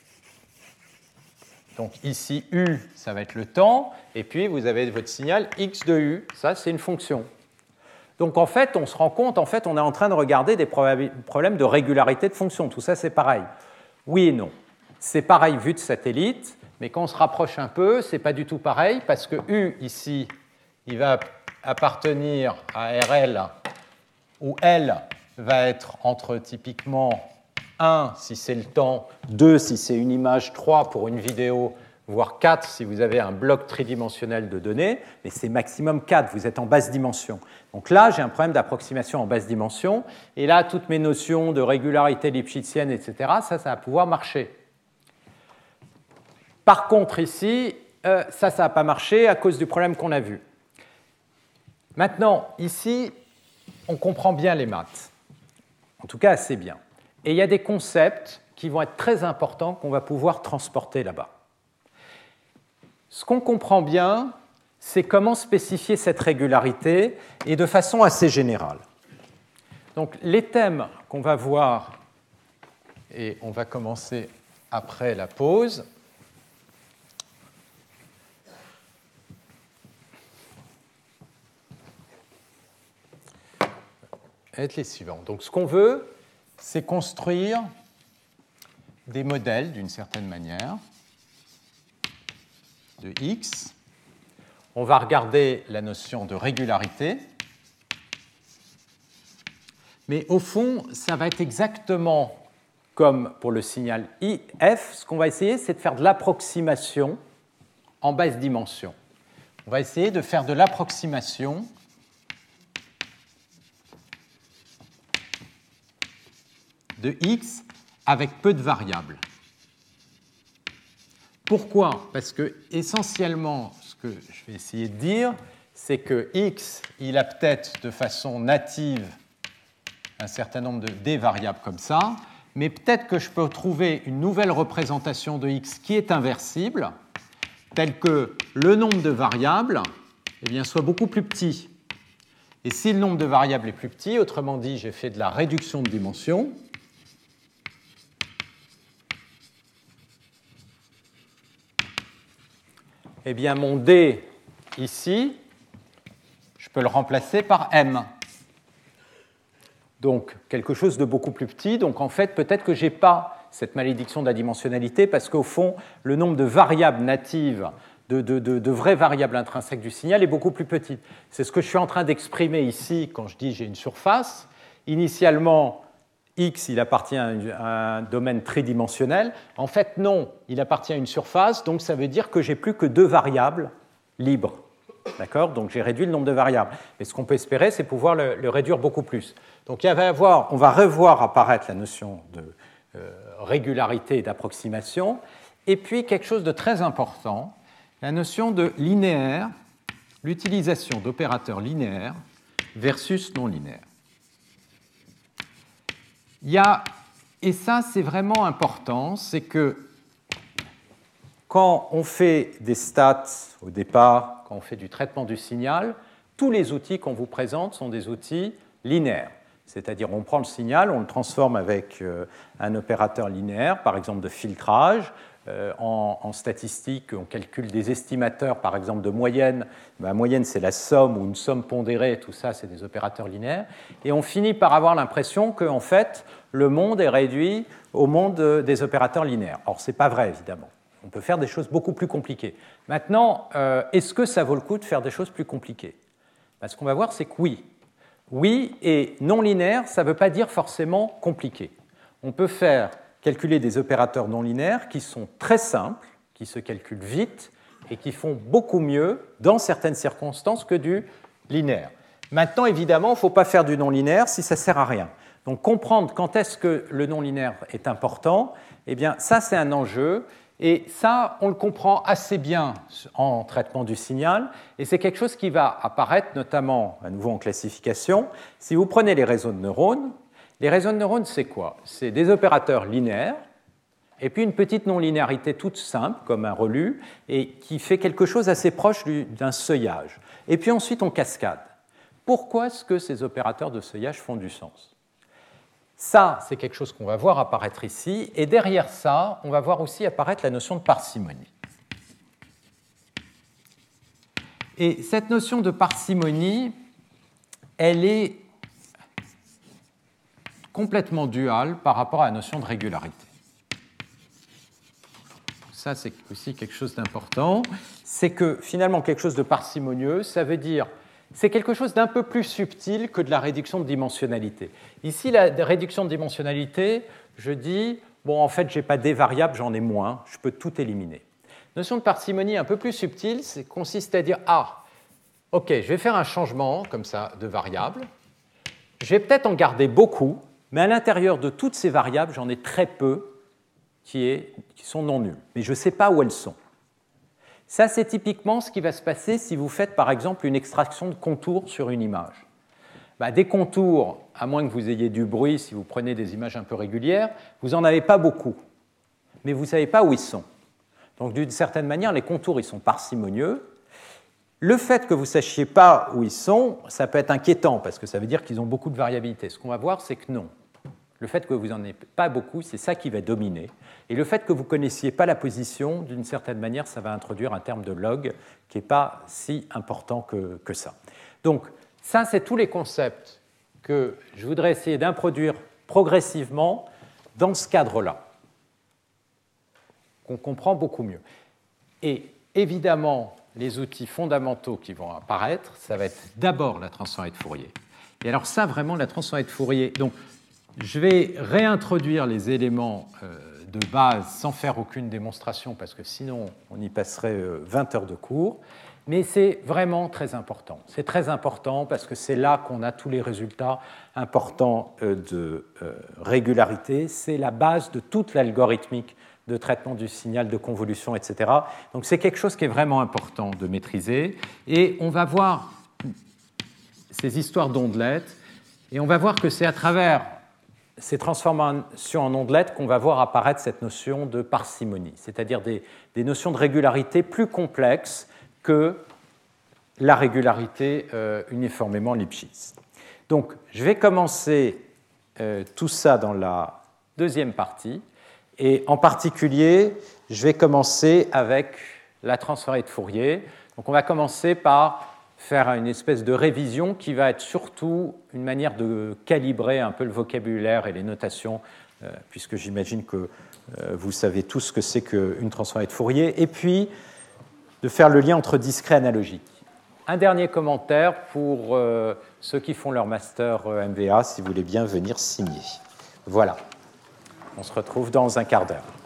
Donc ici, U, ça va être le temps, et puis vous avez votre signal x de u. Ça, c'est une fonction. Donc en fait, on se rend compte, en fait, on est en train de regarder des problèmes de régularité de fonction. Tout ça, c'est pareil. Oui et non. C'est pareil vu de satellite, mais quand on se rapproche un peu, ce n'est pas du tout pareil, parce que U, ici, il va appartenir à R L, où L va être entre typiquement un si c'est le temps, deux si c'est une image, trois pour une vidéo, voire quatre si vous avez un bloc tridimensionnel de données, mais c'est maximum quatre, vous êtes en basse dimension. Donc là, j'ai un problème d'approximation en basse dimension, et là, toutes mes notions de régularité lipschitzienne, et cetera, ça, ça va pouvoir marcher. Par contre, ici, euh, ça, ça n'a pas marché à cause du problème qu'on a vu. Maintenant, ici, on comprend bien les maths, en tout cas assez bien. Et il y a des concepts qui vont être très importants qu'on va pouvoir transporter là-bas. Ce qu'on comprend bien, c'est comment spécifier cette régularité et de façon assez générale. Donc, les thèmes qu'on va voir, et on va commencer après la pause, être les suivants. Donc, ce qu'on veut, c'est construire des modèles d'une certaine manière de X. On va regarder la notion de régularité. Mais au fond, ça va être exactement comme pour le signal I F. Ce qu'on va essayer, c'est de faire de l'approximation en basse dimension. On va essayer de faire de l'approximation de X avec peu de variables. Pourquoi? Parce que essentiellement, ce que je vais essayer de dire, c'est que X, il a peut-être de façon native un certain nombre de des variables comme ça, mais peut-être que je peux trouver une nouvelle représentation de X qui est inversible, telle que le nombre de variables eh bien, soit beaucoup plus petit. Et si le nombre de variables est plus petit, autrement dit, j'ai fait de la réduction de dimension, eh bien, mon D, ici, je peux le remplacer par M. Donc, quelque chose de beaucoup plus petit. Donc, en fait, peut-être que je n'ai pas cette malédiction de la dimensionnalité parce qu'au fond, le nombre de variables natives, de, de, de, de vraies variables intrinsèques du signal est beaucoup plus petit. C'est ce que je suis en train d'exprimer ici quand je dis j'ai une surface. Initialement, X, il appartient à un domaine tridimensionnel. En fait, non, il appartient à une surface, donc ça veut dire que j'ai plus que deux variables libres. D'accord? Donc j'ai réduit le nombre de variables. Mais ce qu'on peut espérer, c'est pouvoir le, le réduire beaucoup plus. Donc il va y avoir, on va revoir apparaître la notion de euh, régularité et d'approximation. Et puis quelque chose de très important, la notion de linéaire, l'utilisation d'opérateurs linéaires versus non linéaires. il y a, et ça c'est vraiment important, c'est que quand on fait des stats au départ, quand on fait du traitement du signal, tous les outils qu'on vous présente sont des outils linéaires. C'est-à-dire on prend le signal, on le transforme avec euh, un opérateur linéaire, par exemple de filtrage. Euh, en, en statistique, on calcule des estimateurs, par exemple de moyenne. Ben, la moyenne, c'est la somme ou une somme pondérée, tout ça, c'est des opérateurs linéaires. Et on finit par avoir l'impression qu'en fait, le monde est réduit au monde des opérateurs linéaires. Or, ce n'est pas vrai, évidemment. On peut faire des choses beaucoup plus compliquées. Maintenant, euh, est-ce que ça vaut le coup de faire des choses plus compliquées? Ben, ce qu'on va voir, c'est que oui. Oui, et non linéaire, ça ne veut pas dire forcément compliqué. On peut faire calculer des opérateurs non linéaires qui sont très simples, qui se calculent vite et qui font beaucoup mieux dans certaines circonstances que du linéaire. Maintenant, évidemment, il ne faut pas faire du non linéaire si ça ne sert à rien. Donc, comprendre quand est-ce que le non linéaire est important, eh bien, ça, c'est un enjeu. Et ça, on le comprend assez bien en traitement du signal, et c'est quelque chose qui va apparaître notamment, à nouveau en classification. Si vous prenez les réseaux de neurones, les réseaux de neurones, c'est quoi? C'est des opérateurs linéaires, et puis une petite non-linéarité toute simple, comme un relu, et qui fait quelque chose assez proche d'un seuillage. Et puis ensuite, on cascade. Pourquoi est-ce que ces opérateurs de seuillage font du sens? Ça, c'est quelque chose qu'on va voir apparaître ici, et derrière ça, on va voir aussi apparaître la notion de parcimonie. Et cette notion de parcimonie, elle est complètement duale par rapport à la notion de régularité. Ça, c'est aussi quelque chose d'important. C'est que finalement, quelque chose de parcimonieux, ça veut dire c'est quelque chose d'un peu plus subtil que de la réduction de dimensionnalité. Ici, la réduction de dimensionnalité, je dis, bon, en fait, je n'ai pas des variables, j'en ai moins, je peux tout éliminer. La notion de parcimonie un peu plus subtile, c'est consiste à dire, ah, ok, je vais faire un changement, comme ça, de variable. Je vais peut-être en garder beaucoup, mais à l'intérieur de toutes ces variables, j'en ai très peu qui, est, qui sont non nulles. Mais je ne sais pas où elles sont. Ça, c'est typiquement ce qui va se passer si vous faites, par exemple, une extraction de contours sur une image. Ben, des contours, à moins que vous ayez du bruit, si vous prenez des images un peu régulières, vous n'en avez pas beaucoup, mais vous ne savez pas où ils sont. Donc, d'une certaine manière, les contours, ils sont parcimonieux. Le fait que vous ne sachiez pas où ils sont, ça peut être inquiétant, parce que ça veut dire qu'ils ont beaucoup de variabilité. Ce qu'on va voir, c'est que non. Le fait que vous n'en ayez pas beaucoup, c'est ça qui va dominer. Et le fait que vous ne connaissiez pas la position, d'une certaine manière, ça va introduire un terme de log qui n'est pas si important que, que ça. Donc, ça, c'est tous les concepts que je voudrais essayer d'introduire progressivement dans ce cadre-là, qu'on comprend beaucoup mieux. Et évidemment, les outils fondamentaux qui vont apparaître, ça va être d'abord la transformée de Fourier. Et alors ça, vraiment, la transformée de Fourier... Donc, je vais réintroduire les éléments de base sans faire aucune démonstration, parce que sinon on y passerait vingt heures de cours, mais c'est vraiment très important. C'est très important parce que c'est là qu'on a tous les résultats importants de régularité. C'est la base de toute l'algorithmique de traitement du signal, de convolution, et cetera. Donc c'est quelque chose qui est vraiment important de maîtriser. Et on va voir ces histoires d'ondelettes, et on va voir que c'est à travers ces transformations en ondelettes qu'on va voir apparaître cette notion de parcimonie, c'est-à-dire des, des notions de régularité plus complexes que la régularité euh, uniformément Lipschitz. Donc, je vais commencer euh, tout ça dans la deuxième partie, et en particulier, je vais commencer avec la transformée de Fourier. Donc, on va commencer par faire une espèce de révision qui va être surtout une manière de calibrer un peu le vocabulaire et les notations, euh, puisque j'imagine que euh, vous savez tous ce que c'est qu'une transformée de Fourier, et puis de faire le lien entre discret et analogique. Un dernier commentaire pour euh, ceux qui font leur master euh, M V A, si vous voulez bien venir signer. Voilà, on se retrouve dans un quart d'heure.